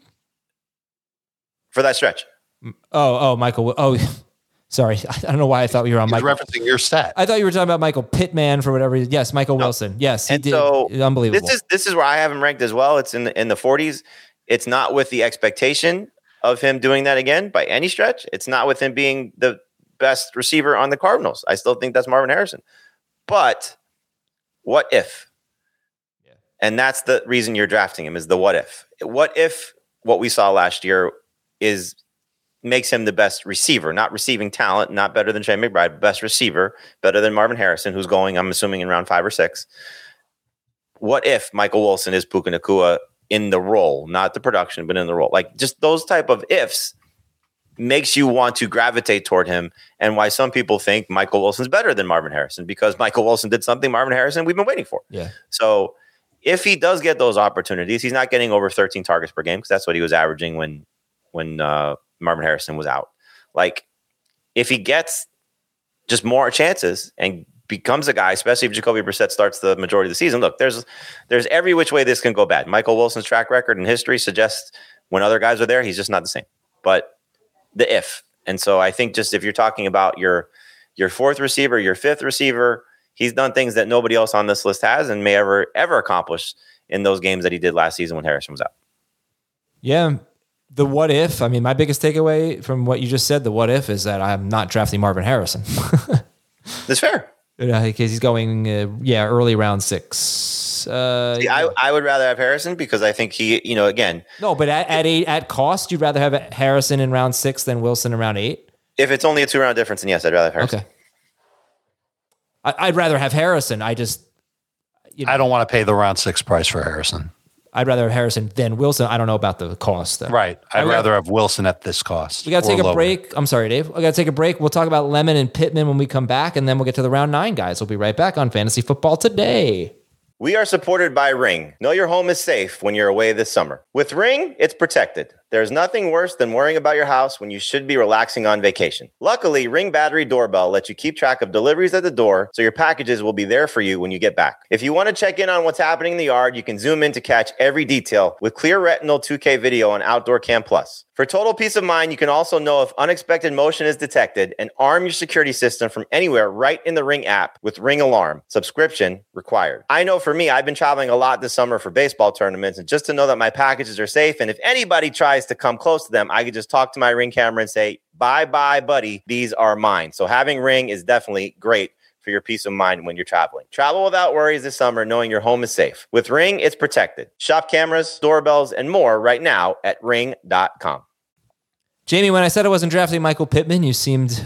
For that stretch. Oh, oh, Michael. Oh, sorry. I don't know why I thought you were on He's Michael. referencing your stat. I thought you were talking about Michael Pittman for whatever reason. Yes, Michael no. Wilson. Yes, he and did. So Unbelievable. This is this is where I have him ranked as well. It's in the, in the forties. It's not with the expectation of him doing that again by any stretch. It's not with him being the best receiver on the Cardinals. I still think that's Marvin Harrison. But what if? Yeah. And that's the reason you're drafting him, is the what if. What if what we saw last year is makes him the best receiver, not receiving talent, not better than Shane McBride, best receiver, better than Marvin Harrison, who's going, I'm assuming, in round five or six. What if Michael Wilson is Puka Nacua in the role, not the production, but in the role? Like, just those type of ifs makes you want to gravitate toward him, and why some people think Michael Wilson's better than Marvin Harrison, because Michael Wilson did something Marvin Harrison we've been waiting for. Yeah. So if he does get those opportunities, he's not getting over thirteen targets per game, because that's what he was averaging when when uh, Marvin Harrison was out. Like, if he gets just more chances and becomes a guy, especially if Jacoby Brissett starts the majority of the season, look, there's there's every which way this can go bad. Michael Wilson's track record and history suggests when other guys are there, he's just not the same. But the if. And so I think just if you're talking about your your fourth receiver, your fifth receiver, he's done things that nobody else on this list has and may ever, ever accomplish in those games that he did last season when Harrison was out. Yeah. The what if, I mean, my biggest takeaway from what you just said, the what if, is that I'm not drafting Marvin Harrison. That's fair. Because he's going, uh, yeah, early round six. Uh, See, I, I would rather have Harrison because I think he, you know, again. No, but at, at eight, at cost, you'd rather have Harrison in round six than Wilson in round eight? If it's only a two round difference, then yes, I'd rather have Harrison. Okay. I, I'd rather have Harrison. I just. You know, I don't want to pay the round six price for Harrison. I'd rather have Harrison than Wilson. I don't know about the cost, though. Right. I'd I rather have Wilson at this cost. We got to take a lower. break. I'm sorry, Dave. We got to take a break. We'll talk about Lemon and Pittman when we come back, and then we'll get to the round nine guys. We'll be right back on Fantasy Football Today. We are supported by Ring. Know your home is safe when you're away this summer. With Ring, it's protected. There's nothing worse than worrying about your house when you should be relaxing on vacation. Luckily, Ring Battery Doorbell lets you keep track of deliveries at the door, so your packages will be there for you when you get back. If you want to check in on what's happening in the yard, you can zoom in to catch every detail with clear retinal two K video on Outdoor Cam Plus. For total peace of mind, you can also know if unexpected motion is detected and arm your security system from anywhere right in the Ring app with Ring Alarm. Subscription required. I know for me, I've been traveling a lot this summer for baseball tournaments, and just to know that my packages are safe, and if anybody tries to come close to them, I could just talk to my Ring camera and say, bye-bye, buddy, these are mine. So having Ring is definitely great for your peace of mind when you're traveling. Travel without worries this summer, knowing your home is safe. With Ring, it's protected. Shop cameras, doorbells, and more right now at ring dot com. Jamie, when I said I wasn't drafting Michael Pittman, you seemed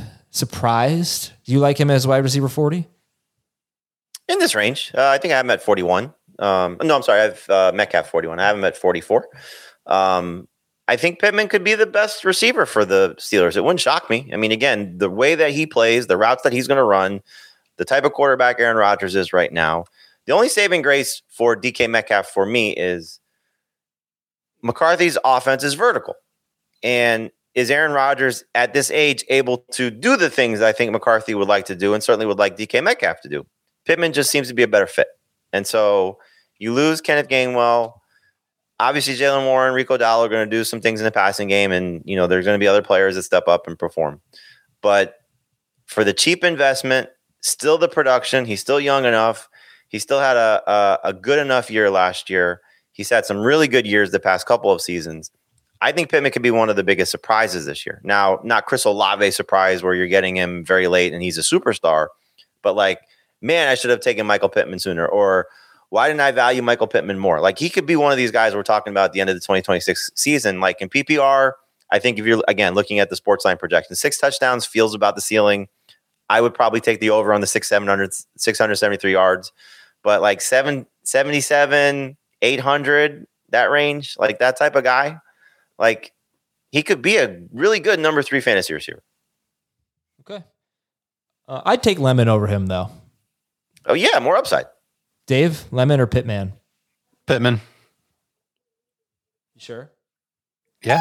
surprised. Do you like him as wide receiver forty? In this range, uh, I think I have him at forty-one. Um, no, I'm sorry. I have uh, Metcalf forty-one. I have him at forty-four. Um, I think Pittman could be the best receiver for the Steelers. It wouldn't shock me. I mean, again, the way that he plays, the routes that he's going to run, the type of quarterback Aaron Rodgers is right now. The only saving grace for D K Metcalf for me is McCarthy's offense is vertical. And is Aaron Rodgers at this age able to do the things I think McCarthy would like to do and certainly would like D K Metcalf to do? Pittman just seems to be a better fit. And so you lose Kenneth Gainwell. Obviously, Jaylen Warren, Rico Dowdle are going to do some things in the passing game, and you know there's going to be other players that step up and perform. But for the cheap investment, still the production, he's still young enough. He still had a, a, a good enough year last year. He's had some really good years the past couple of seasons. I think Pittman could be one of the biggest surprises this year. Now, not Chris Olave surprise where you're getting him very late and he's a superstar, but like, man, I should have taken Michael Pittman sooner, or why didn't I value Michael Pittman more? Like, he could be one of these guys we're talking about at the end of the twenty twenty-six season. Like in P P R, I think if you're, again, looking at the Sportsline projection, six touchdowns feels about the ceiling. I would probably take the over on the six, seven hundred, six hundred seventy-three yards, but like seven seventy-seven, eight hundred, that range, like that type of guy, like he could be a really good number three fantasy receiver. Okay. Uh, I'd take Lemon over him though. Oh yeah. More upside. Dave, Lemon or Pittman? Pittman. You sure? Yeah.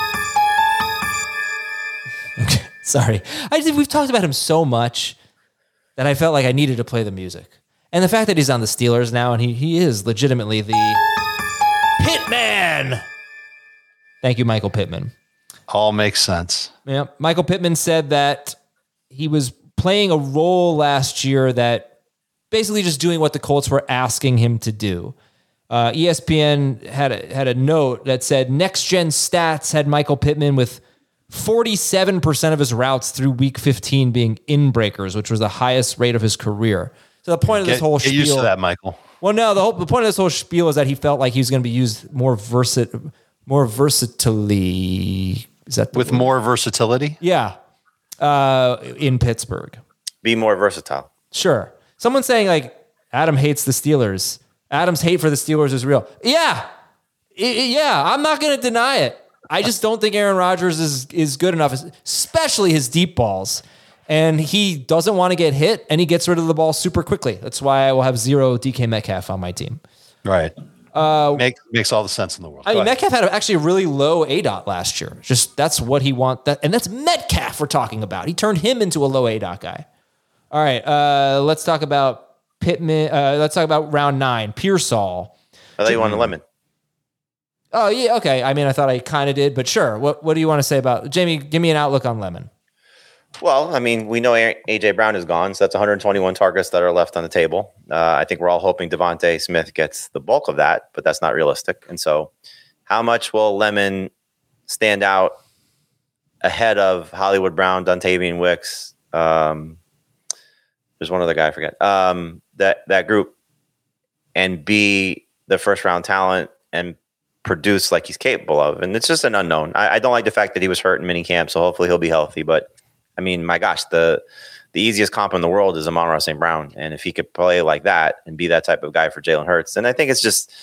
Okay. Sorry. I just, we've talked about him so much that I felt like I needed to play the music. And the fact that he's on the Steelers now and he he is legitimately the Pittman. Thank you, Michael Pittman. All makes sense. Yeah. Michael Pittman said that he was playing a role last year that basically just doing what the Colts were asking him to do. Uh, E S P N had a, had a note that said Next Gen Stats had Michael Pittman with forty-seven percent of his routes through week fifteen being in breakers, which was the highest rate of his career. So the point of this Get, whole get spiel, used to that, Michael. Well, no, the whole the point of this whole spiel is that he felt like he was going to be used more versit more versatilely. Is that the with word? more versatility? Yeah, uh, in Pittsburgh. Be more versatile. Sure. Someone's saying like Adam hates the Steelers. Adam's hate for the Steelers is real. Yeah, I- yeah. I'm not going to deny it. I just don't think Aaron Rodgers is is good enough, especially his deep balls. And he doesn't want to get hit, and he gets rid of the ball super quickly. That's why I will have zero D K Metcalf on my team. Right. Uh, Make, makes all the sense in the world. I Go mean, ahead. Metcalf had actually a really low A D O T last year. Just that's what he wants. That, and that's Metcalf we're talking about. He turned him into a low A D O T guy. All right, uh, let's talk about Pittman. Uh, let's talk about round nine. Pearsall. I thought you wanted Lemon. Oh yeah, okay. I mean, I thought I kind of did, but sure. What What do you want to say about Jamie? Give me an outlook on Lemon. Well, I mean, we know A J Brown is gone, so that's one hundred twenty-one targets that are left on the table. Uh, I think we're all hoping Devontae Smith gets the bulk of that, but that's not realistic. And so, how much will Lemon stand out ahead of Hollywood Brown, Dontavian Wicks? Um, there's one other guy I forget. Um, that that group, and be the first round talent and produce like he's capable of. And it's just an unknown. I, I don't like the fact that he was hurt in minicamp, so hopefully he'll be healthy. But I mean, my gosh, the the easiest comp in the world is Amon-Ra Saint Brown. And if he could play like that and be that type of guy for Jalen Hurts, then I think it's just,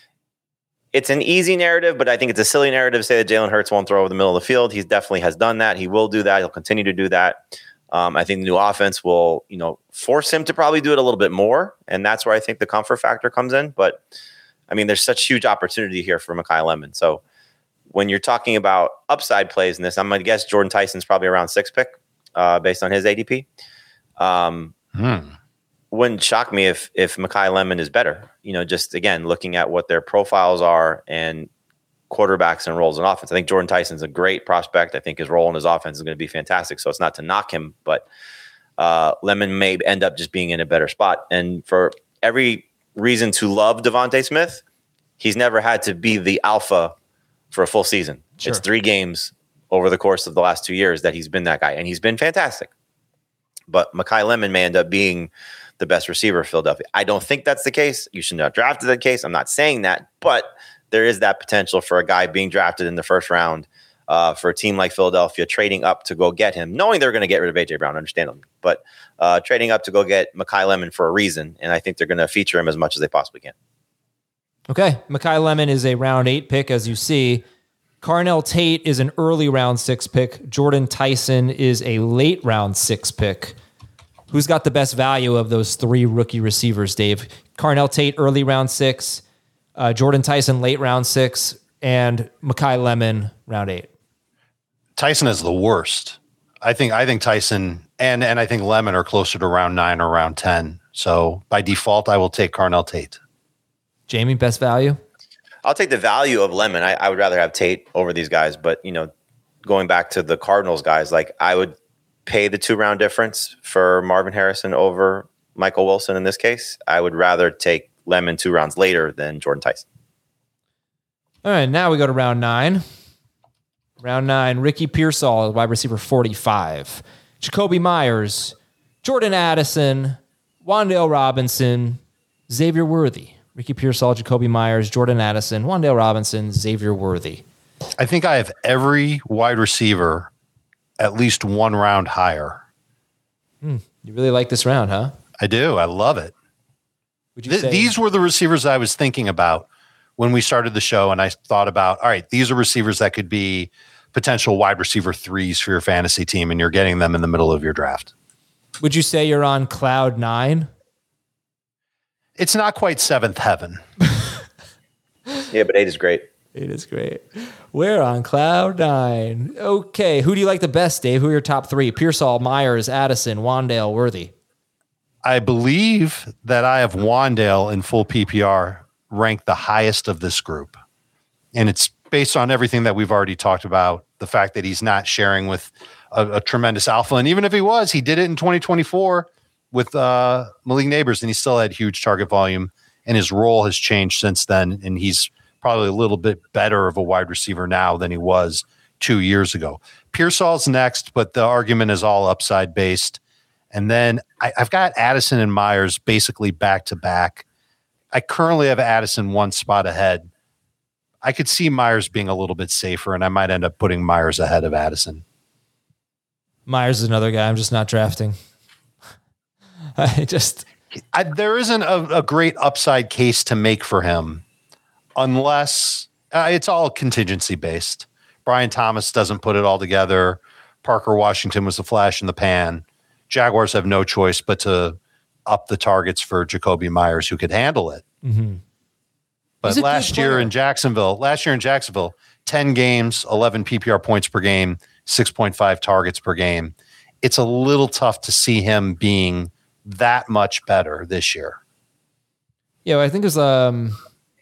it's an easy narrative, but I think it's a silly narrative to say that Jalen Hurts won't throw over the middle of the field. He definitely has done that. He will do that. He'll continue to do that. Um, I think the new offense will, you know, force him to probably do it a little bit more. And that's where I think the comfort factor comes in. But I mean, there's such huge opportunity here for Mekhi Lemon. So when you're talking about upside plays in this, I'm going to guess Jordan Tyson's probably around six pick uh, based on his A D P. Um, hmm. Wouldn't shock me if if Mekhi Lemon is better. You know, just again looking at what their profiles are and quarterbacks and roles in offense. I think Jordan Tyson's a great prospect. I think his role in his offense is going to be fantastic. So it's not to knock him, but uh, Lemon may end up just being in a better spot. And for every reason to love Devontae Smith, he's never had to be the alpha for a full season. Sure. It's three games over the course of the last two years that he's been that guy, and he's been fantastic. But Mekhi Lemon may end up being the best receiver of Philadelphia. I don't think that's the case. You should not draft that case. I'm not saying that, but there is that potential for a guy being drafted in the first round uh, for a team like Philadelphia, trading up to go get him, knowing they're going to get rid of A J Brown, understandably, but uh, trading up to go get Mekhi Lemon for a reason. And I think they're going to feature him as much as they possibly can. Okay. Mekhi Lemon is a round eight pick, as you see. Carnell Tate is an early round six pick. Jordan Tyson is a late round six pick. Who's got the best value of those three rookie receivers, Dave? Carnell Tate, early round six. Uh, Jordan Tyson, late round six. And Mekhi Lemon, round eight. Tyson is the worst. I think I think Tyson and, and I think Lemon are closer to round nine or round ten. So by default, I will take Carnell Tate. Jamie, best value? I'll take the value of Lemon. I, I would rather have Tate over these guys. But, you know, going back to the Cardinals guys, like I would pay the two-round difference for Marvin Harrison over Michael Wilson in this case. I would rather take Lemon two rounds later than Jordan Tyson. All right, now we go to round nine. Round nine, Ricky Pearsall, wide receiver forty-five. Jacoby Myers, Jordan Addison, Wan'Dale Robinson, Xavier Worthy. Ricky Pearsall, Jacoby Myers, Jordan Addison, Wan'Dale Robinson, Xavier Worthy. I think I have every wide receiver at least one round higher. Hmm, you really like this round, huh? I do. I love it. Would you Th- say- these were the receivers I was thinking about when we started the show, and I thought about, all right, these are receivers that could be potential wide receiver threes for your fantasy team, and you're getting them in the middle of your draft. Would you say you're on cloud nine? It's not quite seventh heaven. Yeah, but eight is great. It is great. We're on cloud nine. Okay, who do you like the best, Dave? Who are your top three? Pearsall, Myers, Addison, Wan'Dale, Worthy. I believe that I have Wan'Dale in full P P R ranked the highest of this group. And it's based on everything that we've already talked about, the fact that he's not sharing with a, a tremendous alpha. And even if he was, he did it in twenty twenty-four with uh, Malik Neighbors, and he still had huge target volume. And his role has changed since then. And he's probably a little bit better of a wide receiver now than he was two years ago. Pearsall's next, but the argument is all upside based. And then I, I've got Addison and Myers basically back to back. I currently have Addison one spot ahead. I could see Myers being a little bit safer, and I might end up putting Myers ahead of Addison. Myers is another guy I'm just not drafting. I just... I, there isn't a, a great upside case to make for him unless uh, it's all contingency based. Brian Thomas doesn't put it all together. Parker Washington was a flash in the pan. Jaguars have no choice but to up the targets for Jacoby Myers, who could handle it. Mm-hmm. But last year in Jacksonville, last year in Jacksonville, ten games, eleven P P R points per game, six point five targets per game. It's a little tough to see him being that much better this year. Yeah, I think it was, um,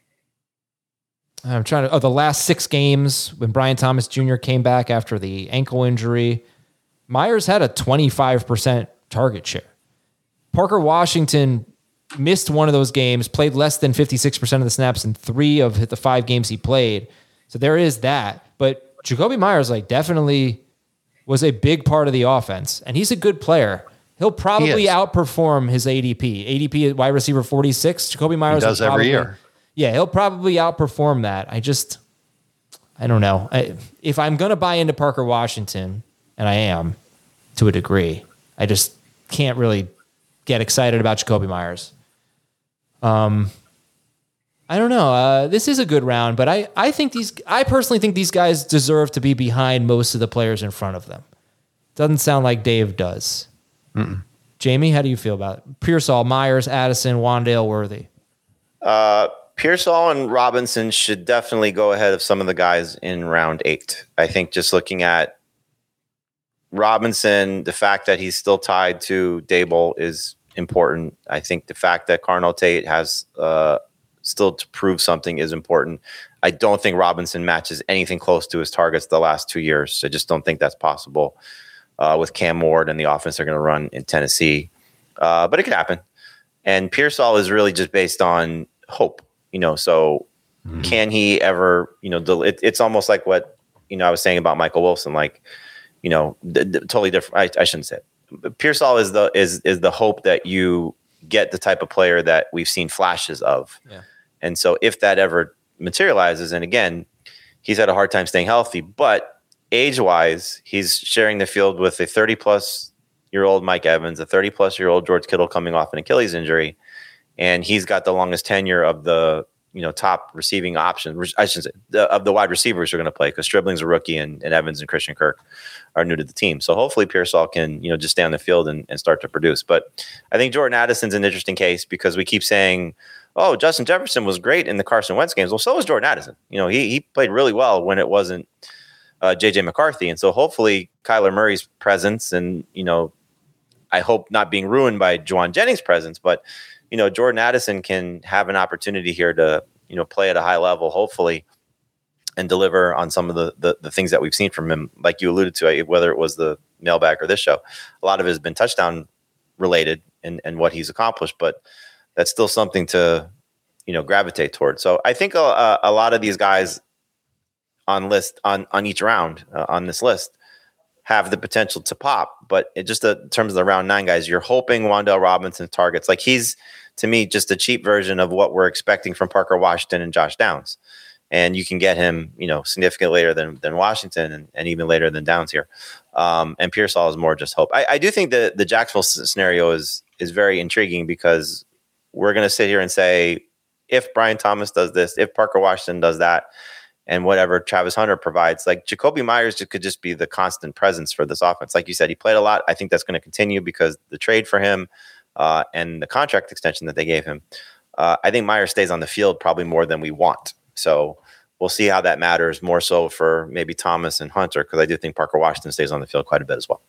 I'm trying to, oh, the last six games when Brian Thomas Junior came back after the ankle injury, Myers had a twenty-five percent target share. Parker Washington missed one of those games, played less than fifty-six percent of the snaps in three of the five games he played. So there is that. But Jacoby Myers, like, definitely was a big part of the offense, and he's a good player. He'll probably he outperform his A D P. A D P wide receiver forty-six. Jacoby Myers he does will probably, every year. Yeah, he'll probably outperform that. I just, I don't know. I, if I'm going to buy into Parker Washington, and I am to a degree, I just can't really get excited about Jacoby Myers. Um, I don't know. Uh, this is a good round, but I, I think these, I personally think these guys deserve to be behind most of the players in front of them. Doesn't sound like Dave does. Mm-mm. Jamie, how do you feel about it? Pearsall, Myers, Addison, Wan'Dale, Worthy. Uh, Pearsall and Robinson should definitely go ahead of some of the guys in round eight. I think just looking at Robinson, the fact that he's still tied to Dable is important. I think the fact that Carnell Tate has uh, still to prove something is important. I don't think Robinson matches anything close to his targets the last two years. I just don't think that's possible uh, with Cam Ward and the offense they're going to run in Tennessee. Uh, but it could happen. And Pearsall is really just based on hope, you know, so mm-hmm. can he ever, you know, del- it, it's almost like what, you know, I was saying about Michael Wilson, like, you know, d- d- totally different. I, I shouldn't say it. Pearsall is the, is, is the hope that you get the type of player that we've seen flashes of. Yeah. And so if that ever materializes, and again, he's had a hard time staying healthy, but age wise, he's sharing the field with a thirty plus year old Mike Evans, a thirty plus year old George Kittle coming off an Achilles injury. And he's got the longest tenure of the you know, top receiving options. I shouldn't say the, of the wide receivers who are going to play, because Stribling's a rookie and, and Evans and Christian Kirk are new to the team. So hopefully Pearsall can, you know, just stay on the field and, and start to produce. But I think Jordan Addison's an interesting case because we keep saying, oh, Justin Jefferson was great in the Carson Wentz games. Well, so was Jordan Addison. You know, he he played really well when it wasn't uh, J J McCarthy. And so hopefully Kyler Murray's presence and, you know, I hope not being ruined by Juwan Jennings' presence, but you know, Jordan Addison can have an opportunity here to, you know, play at a high level, hopefully, and deliver on some of the, the, the things that we've seen from him. Like you alluded to, whether it was the mailbag or this show, a lot of it has been touchdown related and, and what he's accomplished, but that's still something to, you know, gravitate towards. So I think a, a lot of these guys on list on, on each round uh, on this list have the potential to pop, but it just uh, in terms of the round nine guys, you're hoping Wan'Dale Robinson targets. Like he's, to me, just a cheap version of what we're expecting from Parker Washington and Josh Downs. And you can get him, you know, significantly later than, than Washington and, and even later than Downs here. Um, and Pearsall is more just hope. I, I do think that the Jacksonville scenario is, is very intriguing because we're going to sit here and say, if Brian Thomas does this, if Parker Washington does that, and whatever Travis Hunter provides, like Jacoby Myers could just be the constant presence for this offense. Like you said, he played a lot. I think that's going to continue because the trade for him uh, and the contract extension that they gave him. Uh, I think Myers stays on the field probably more than we want. So we'll see how that matters more so for maybe Thomas and Hunter, because I do think Parker Washington stays on the field quite a bit as well.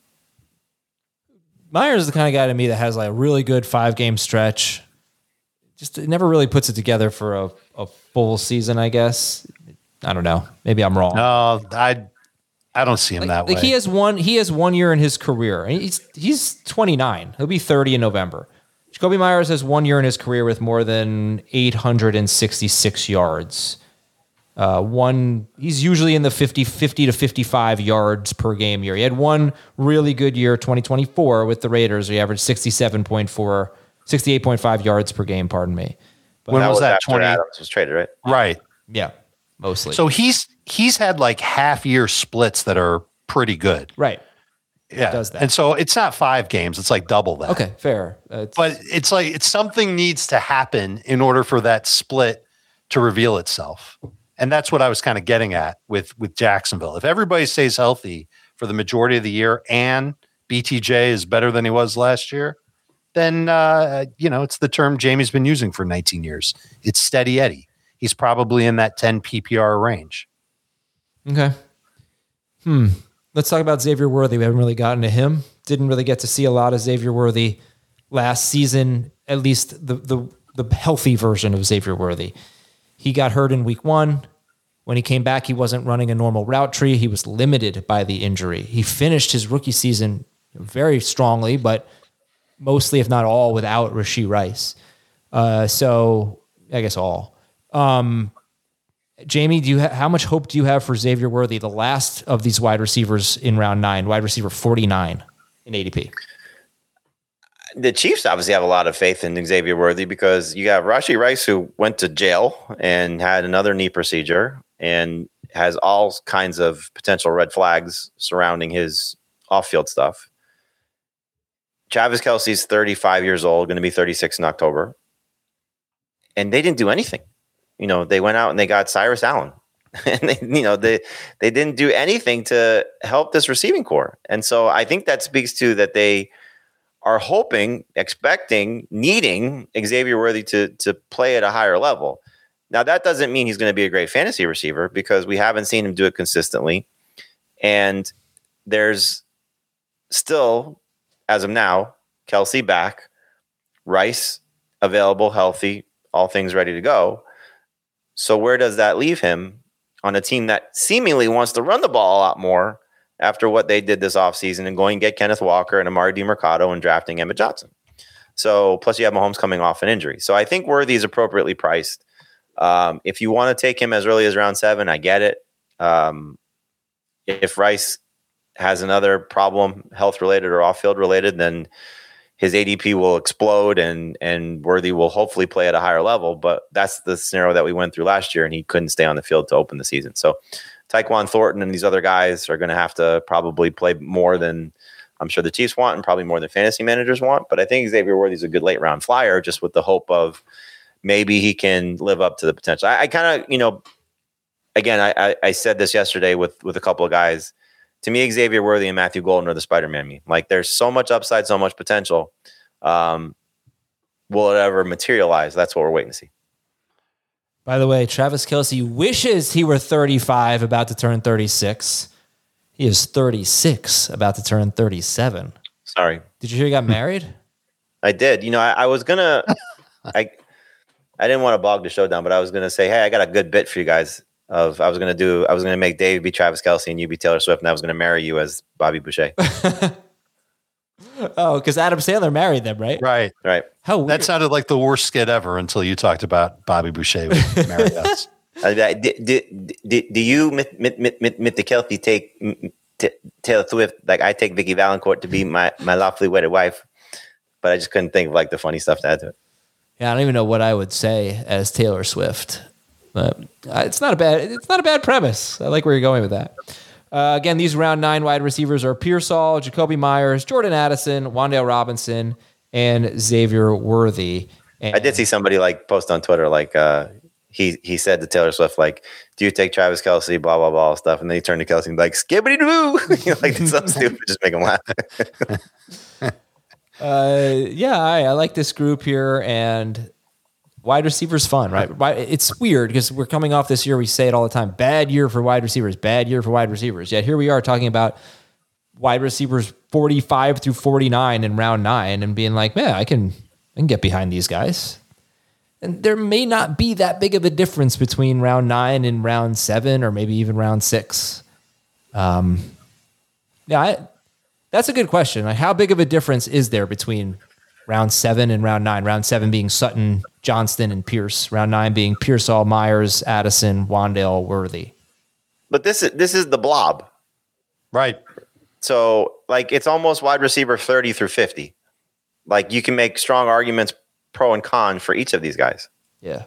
Myers is the kind of guy to me that has like a really good five game stretch. Just it never really puts it together for a, a full season, I guess. I don't know. Maybe I'm wrong. No, I I don't see him like, that like way. He has one. He has one year in his career. He's he's twenty-nine. He'll be thirty in November. Jacoby Myers has one year in his career with more than eight hundred sixty-six yards. Uh, one. He's usually in the fifty, fifty to fifty-five yards per game year. He had one really good year, twenty twenty-four, with the Raiders. He averaged sixty-seven point four, sixty-eight point five yards per game. Pardon me. But when that was was that? after twenty Adams was traded, right? Right. Yeah, mostly. So he's he's had like half year splits that are pretty good. Right. Yeah. Does that. And so it's not five games, it's like double that. Okay, fair. Uh, it's, But it's like it's something needs to happen in order for that split to reveal itself. And that's what I was kind of getting at with with Jacksonville. If everybody stays healthy for the majority of the year and B T J is better than he was last year, then uh, you know, it's the term Jamie's been using for nineteen years. It's steady Eddie. He's probably in that ten P P R range. Okay. Hmm. Let's talk about Xavier Worthy. We haven't really gotten to him. Didn't really get to see a lot of Xavier Worthy last season, at least the the, the healthy version of Xavier Worthy. He got hurt in week one. When he came back, he wasn't running a normal route tree. He was limited by the injury. He finished his rookie season very strongly, but mostly, if not all, without Rashee Rice. Uh, so I guess all. Um, Jamie, do you ha- how much hope do you have for Xavier Worthy, the last of these wide receivers in round nine, wide receiver forty-nine in A D P? The Chiefs obviously have a lot of faith in Xavier Worthy because you got Rashee Rice, who went to jail and had another knee procedure and has all kinds of potential red flags surrounding his off-field stuff. Travis Kelce's thirty-five years old, going to be thirty-six in October. And they didn't do anything. You know, they went out and they got Cyrus Allen. and they, you know, they they didn't do anything to help this receiving core. And so I think that speaks to that they are hoping, expecting, needing Xavier Worthy to to play at a higher level. Now, that doesn't mean he's going to be a great fantasy receiver because we haven't seen him do it consistently. And there's still, as of now, Kelce back, Rice available, healthy, all things ready to go. So where does that leave him on a team that seemingly wants to run the ball a lot more after what they did this offseason and going and get Kenneth Walker and Amari DiMercato and drafting Emmett Johnson? So plus you have Mahomes coming off an injury. So I think Worthy is appropriately priced. Um, if you want to take him as early as round seven, I get it. Um, if Rice has another problem, health related or off field related, then his A D P will explode and and Worthy will hopefully play at a higher level. But that's the scenario that we went through last year, and he couldn't stay on the field to open the season. So Tyquan Thornton and these other guys are going to have to probably play more than I'm sure the Chiefs want and probably more than fantasy managers want. But I think Xavier Worthy is a good late round flyer just with the hope of maybe he can live up to the potential. I, I kind of, you know, again, I, I, I said this yesterday with, with a couple of guys. To me, Xavier Worthy and Matthew Golden are the Spider-Man meme. Like, there's so much upside, so much potential. Um, will it ever materialize? That's what we're waiting to see. By the way, Travis Kelce wishes he were thirty-five, about to turn thirty-six. He is thirty-six, about to turn thirty-seven. Sorry. Did you hear he got married? I did. You know, I, I was going to, I I didn't want to bog the show down, but I was going to say, hey, I got a good bit for you guys. Of I was going to do, I was going to make Dave be Travis Kelce and you be Taylor Swift, and I was going to marry you as Bobby Boucher. Oh, because Adam Sandler married them, right? Right. Right. How weird. That sounded like the worst skit ever until you talked about Bobby Boucher with Marry Us. Uh, do, do, do, do you, Mister Kelce, take m- t- Taylor Swift like I take Vicky Valancourt to be my, my lawfully wedded wife? But I just couldn't think of like the funny stuff to add to it. Yeah, I don't even know what I would say as Taylor Swift, but uh, it's not a bad it's not a bad premise. I like where you're going with that. Uh, again, these round nine wide receivers are Pearsall, Jacoby Myers, Jordan Addison, Wan'Dale Robinson, and Xavier Worthy. And I did see somebody like post on Twitter like uh, he he said to Taylor Swift like, "Do you take Travis Kelce?" Blah blah blah stuff, and then he turned to Kelce and like skibbity doo, you know, like something stupid, just make him laugh. Uh, yeah, I, I like this group here, and wide receivers fun, right? It's weird because we're coming off this year. We say it all the time: bad year for wide receivers, bad year for wide receivers. Yet here we are talking about wide receivers forty-five through forty-nine in round nine, and being like, man, I can, I can get behind these guys. And there may not be that big of a difference between round nine and round seven, or maybe even round six. Um, yeah, I, that's a good question. Like, how big of a difference is there between round seven and round nine? Round seven being Sutton, Johnston, and Pierce. Round nine being Pearsall, Myers, Addison, Wan'Dale, Worthy. But this is this is the blob, Right. so like it's almost wide receiver thirty through fifty. Like you can make strong arguments pro and con for each of these guys. Yeah.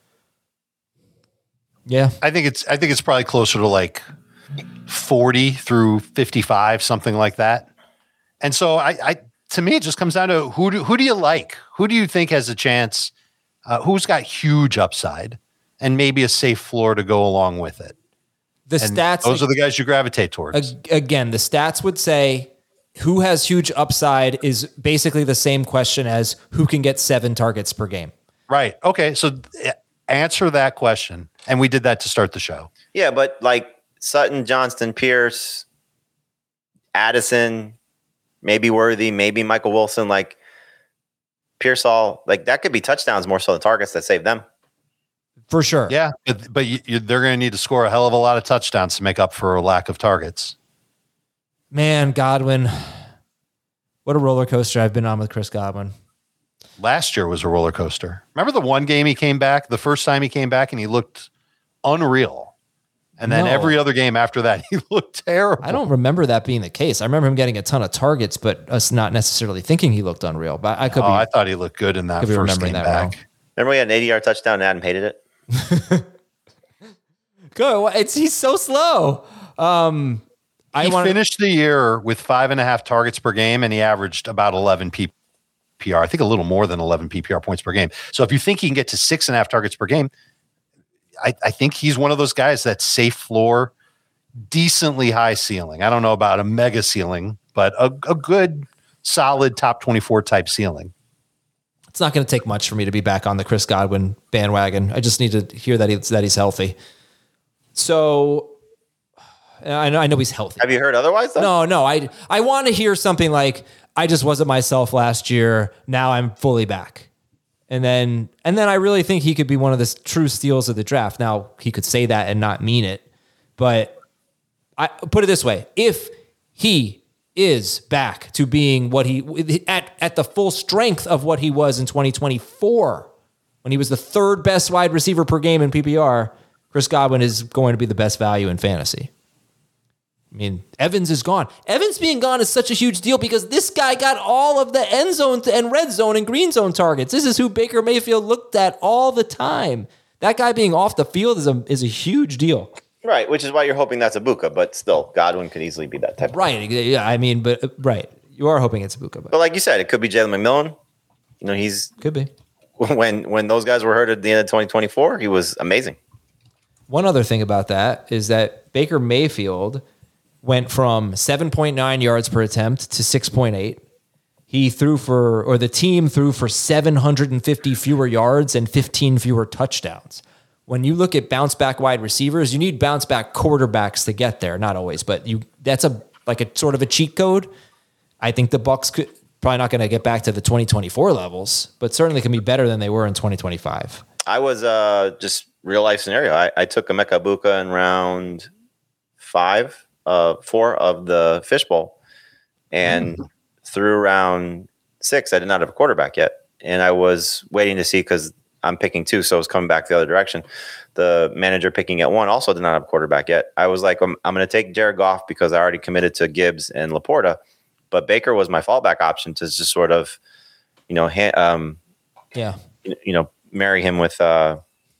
Yeah. I think it's I think it's probably closer to like forty through fifty-five, something like that. And so I, I to me, it just comes down to who do who do you like? Who do you think has a chance? Uh, who's got huge upside and maybe a safe floor to go along with it? The And stats. those are the guys you gravitate towards. Ag- Again, the stats would say who has huge upside is basically the same question as who can get seven targets per game. Right. Okay. So uh, answer that question. And we did that to start the show. Yeah, but like Sutton, Johnston, Pierce, Addison, maybe Worthy, maybe Michael Wilson, like Pearsall, like that could be touchdowns more so than targets that save them. For sure. Yeah. But, but you, you, they're going to need to score a hell of a lot of touchdowns to make up for a lack of targets. Man, Godwin. What a roller coaster I've been on with Chris Godwin. Last year was a roller coaster. Remember the one game he came back, the first time he came back, and he looked unreal. And then No. every other game after that, he looked terrible. I don't remember that being the case. I remember him getting a ton of targets, but us not necessarily thinking he looked unreal. But I could Oh, be. I thought he looked good in that could be first remembering game that back. wrong. Remember we had an eighty-yard touchdown and Adam hated it? Go. It's he's so slow. Um, I He want finished the year with five and a half targets per game, and he averaged about eleven P P R. I think a little more than eleven P P R points per game. So if you think he can get to six and a half targets per game, I, I think he's one of those guys that's safe floor, decently high ceiling. I don't know about a mega ceiling, but a, a good, solid top twenty-four type ceiling. It's not going to take much for me to be back on the Chris Godwin bandwagon. I just need to hear that he's that he's healthy. So I know I know he's healthy. Have you heard otherwise though? No, no. I I want to hear something like, I just wasn't myself last year. Now I'm fully back. And then and then I really think he could be one of the true steals of the draft. Now, he could say that and not mean it. But I put it this way. If he is back to being what he at, at the full strength of what he was in twenty twenty-four, when he was the third best wide receiver per game in P P R, Chris Godwin is going to be the best value in fantasy. I mean, Evans is gone. Evans being gone is such a huge deal because this guy got all of the end zone and red zone and green zone targets. This is who Baker Mayfield looked at all the time. That guy being off the field is a is a huge deal. Right, which is why you're hoping that's Ibuka, but still, Godwin could easily be that type of Right. Yeah, I mean, but right. You are hoping it's Ibuka, But but like you said, it could be Jalen McMillan. You know, he's could be. when when those guys were hurt at the end of twenty twenty-four, he was amazing. One other thing about that is that Baker Mayfield went from seven point nine yards per attempt to six point eight. He threw for, or the team threw for seven hundred fifty fewer yards and fifteen fewer touchdowns. When you look at bounce back wide receivers, you need bounce back quarterbacks to get there. Not always, but you that's a like a sort of a cheat code. I think the Bucs could probably not going to get back to the twenty twenty-four levels, but certainly can be better than they were in twenty twenty-five. I was uh, just real life scenario. I, I took Emeka Egbuka in round five, uh, four of the fishbowl, and mm. through round six, I did not have a quarterback yet, and I was waiting to see because I'm picking two, so I was coming back the other direction. The manager picking at one also did not have a quarterback yet. I was like, I'm, I'm going to take Jared Goff because I already committed to Gibbs and Laporta, but Baker was my fallback option to just sort of, you know, ha- um, yeah, you, you know, marry him with uh,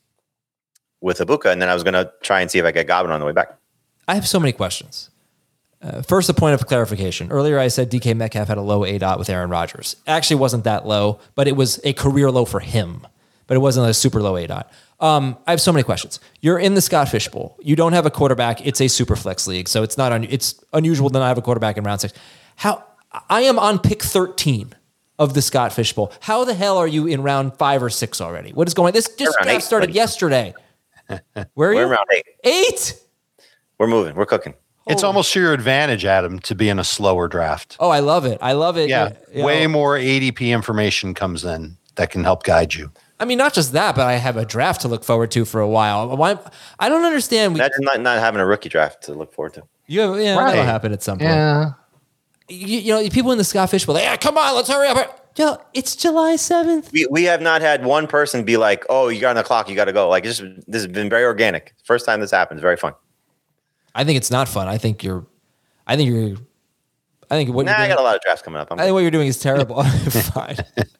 with Egbuka, and then I was going to try and see if I get Godwin on the way back. I have so many questions. Uh, first, a point of clarification. Earlier, I said D K Metcalf had a low A DOT with Aaron Rodgers. Actually, wasn't that low, but it was a career low for him. But it wasn't a super low A DOT. Um, I have so many questions. You're in the Scott Fish Bowl. You don't have a quarterback. It's a super flex league, so it's not un- it's unusual to not have a quarterback in round six. How I am on pick thirteen of the Scott Fish Bowl. How the hell are you in round five or six already? What is going? This just got started yesterday. Where are you? We're in round eight. Eight. We're moving. We're cooking. It's Oh. almost to your advantage, Adam, to be in a slower draft. Oh, I love it. I love it. Yeah, You way know, more A D P information comes in that can help guide you. I mean, not just that, but I have a draft to look forward to for a while. Why? I don't understand. We, Imagine not, not having a rookie draft to look forward to. you have, yeah, Right. that'll happen at some point. Yeah. You, you know, people in the Scott Fish Bowl, like, yeah, come on, let's hurry up. Yo, it's July seventh. We we have not had one person be like, "Oh, you got on the clock, you got to go." Like this, this has been very organic. First time this happens, very fun. I think it's not fun. I think you're, I think you're, I think what Nah, you're I doing, got a lot of drafts coming up. I'm I think what you're doing is terrible. Fine.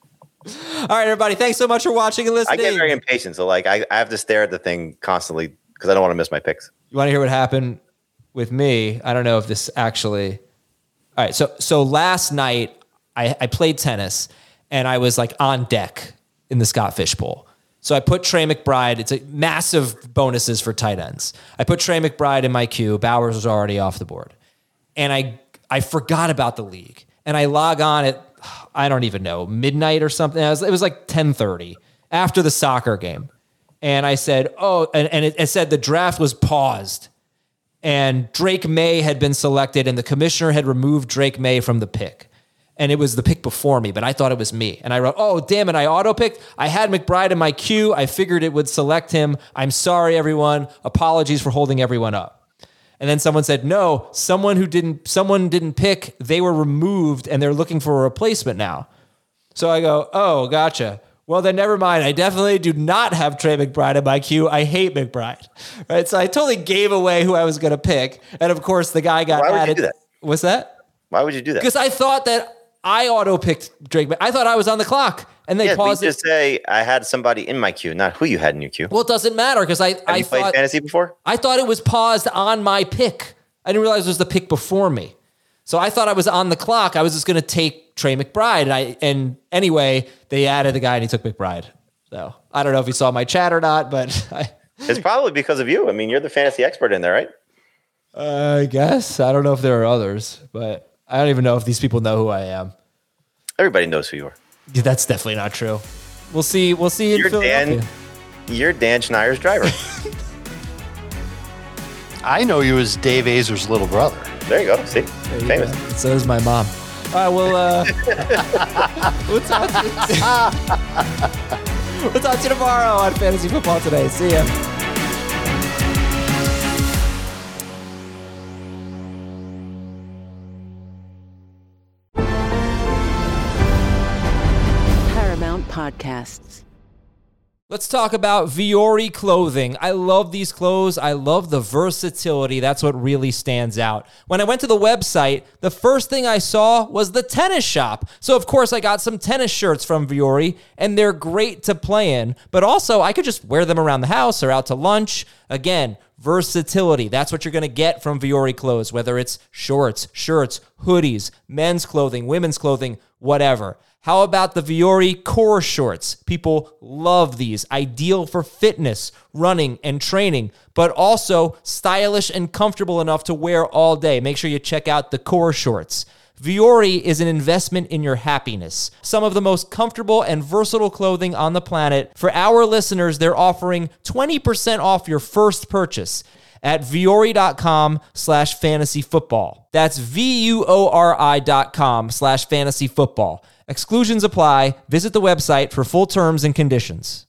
All right, everybody. Thanks so much for watching and I listening. get very impatient, so like I, I have to stare at the thing constantly because I don't want to miss my picks. You want to hear what happened with me? I don't know if this actually. All right, so so last night I, I played tennis and I was like on deck in the Scott Fish Bowl. So I put Trey McBride. It's a massive bonuses for tight ends. I put Trey McBride in my queue. Bowers was already off the board, and I I forgot about the league. And I log on at I don't even know midnight or something. It was, it was like ten thirty after the soccer game, and I said, "Oh," and, and it, it said the draft was paused. And Drake May had been selected, and the commissioner had removed Drake May from the pick. And it was the pick before me, but I thought it was me. And I wrote, oh, damn it, I auto-picked. I had McBride in my queue. I figured it would select him. I'm sorry, everyone. Apologies for holding everyone up. And then someone said, no, someone who didn't, someone didn't pick, they were removed, and they're looking for a replacement now. So I go, oh, gotcha. Well, then never mind. I definitely do not have Trey McBride in my queue. I hate McBride. Right? So I totally gave away who I was going to pick. And of course, the guy got Why would you added. do that? What's that? Why would you do that? Because I thought that I auto-picked Drake. I thought I was on the clock. And they Yeah, paused we it. just say I had somebody in my queue, not who you had in your queue. Well, it doesn't matter because I, Have I you played thought fantasy before? I thought it was paused on my pick. I didn't realize it was the pick before me. So I thought I was on the clock. I was just going to take Trey McBride. And, I, and anyway, they added the guy and he took McBride. So I don't know if you saw my chat or not, but I, It's probably because of you. I mean, you're the fantasy expert in there, right? uh, I guess. I don't know if there are others, but I don't even know if these people know who I am. Everybody knows who you are. Yeah, that's definitely not true. We'll see. We'll see in You're Philadelphia. Dan. You're Dan Schneier's driver. I know you as Dave Azer's little brother. There you go. See, There you famous. go. So is my mom. All right, well, uh, we'll talk to you. We'll talk to you tomorrow on Fantasy Football Today. See ya. Paramount Podcasts. Let's talk about Vuori clothing. I love these clothes. I love the versatility. That's what really stands out. When I went to the website, the first thing I saw was the tennis shop. So, of course, I got some tennis shirts from Vuori, and they're great to play in. But also, I could just wear them around the house or out to lunch. Again, versatility. That's what you're going to get from Vuori clothes, whether it's shorts, shirts, hoodies, men's clothing, women's clothing, whatever. How about the Vuori Core Shorts? People love these. Ideal for fitness, running, and training, but also stylish and comfortable enough to wear all day. Make sure you check out the Core Shorts. Vuori is an investment in your happiness. Some of the most comfortable and versatile clothing on the planet. For our listeners, they're offering twenty percent off your first purchase at Vuori.com slash fantasy football. That's V-U-O-R-I dot com slash fantasy football. Exclusions apply. Visit the website for full terms and conditions.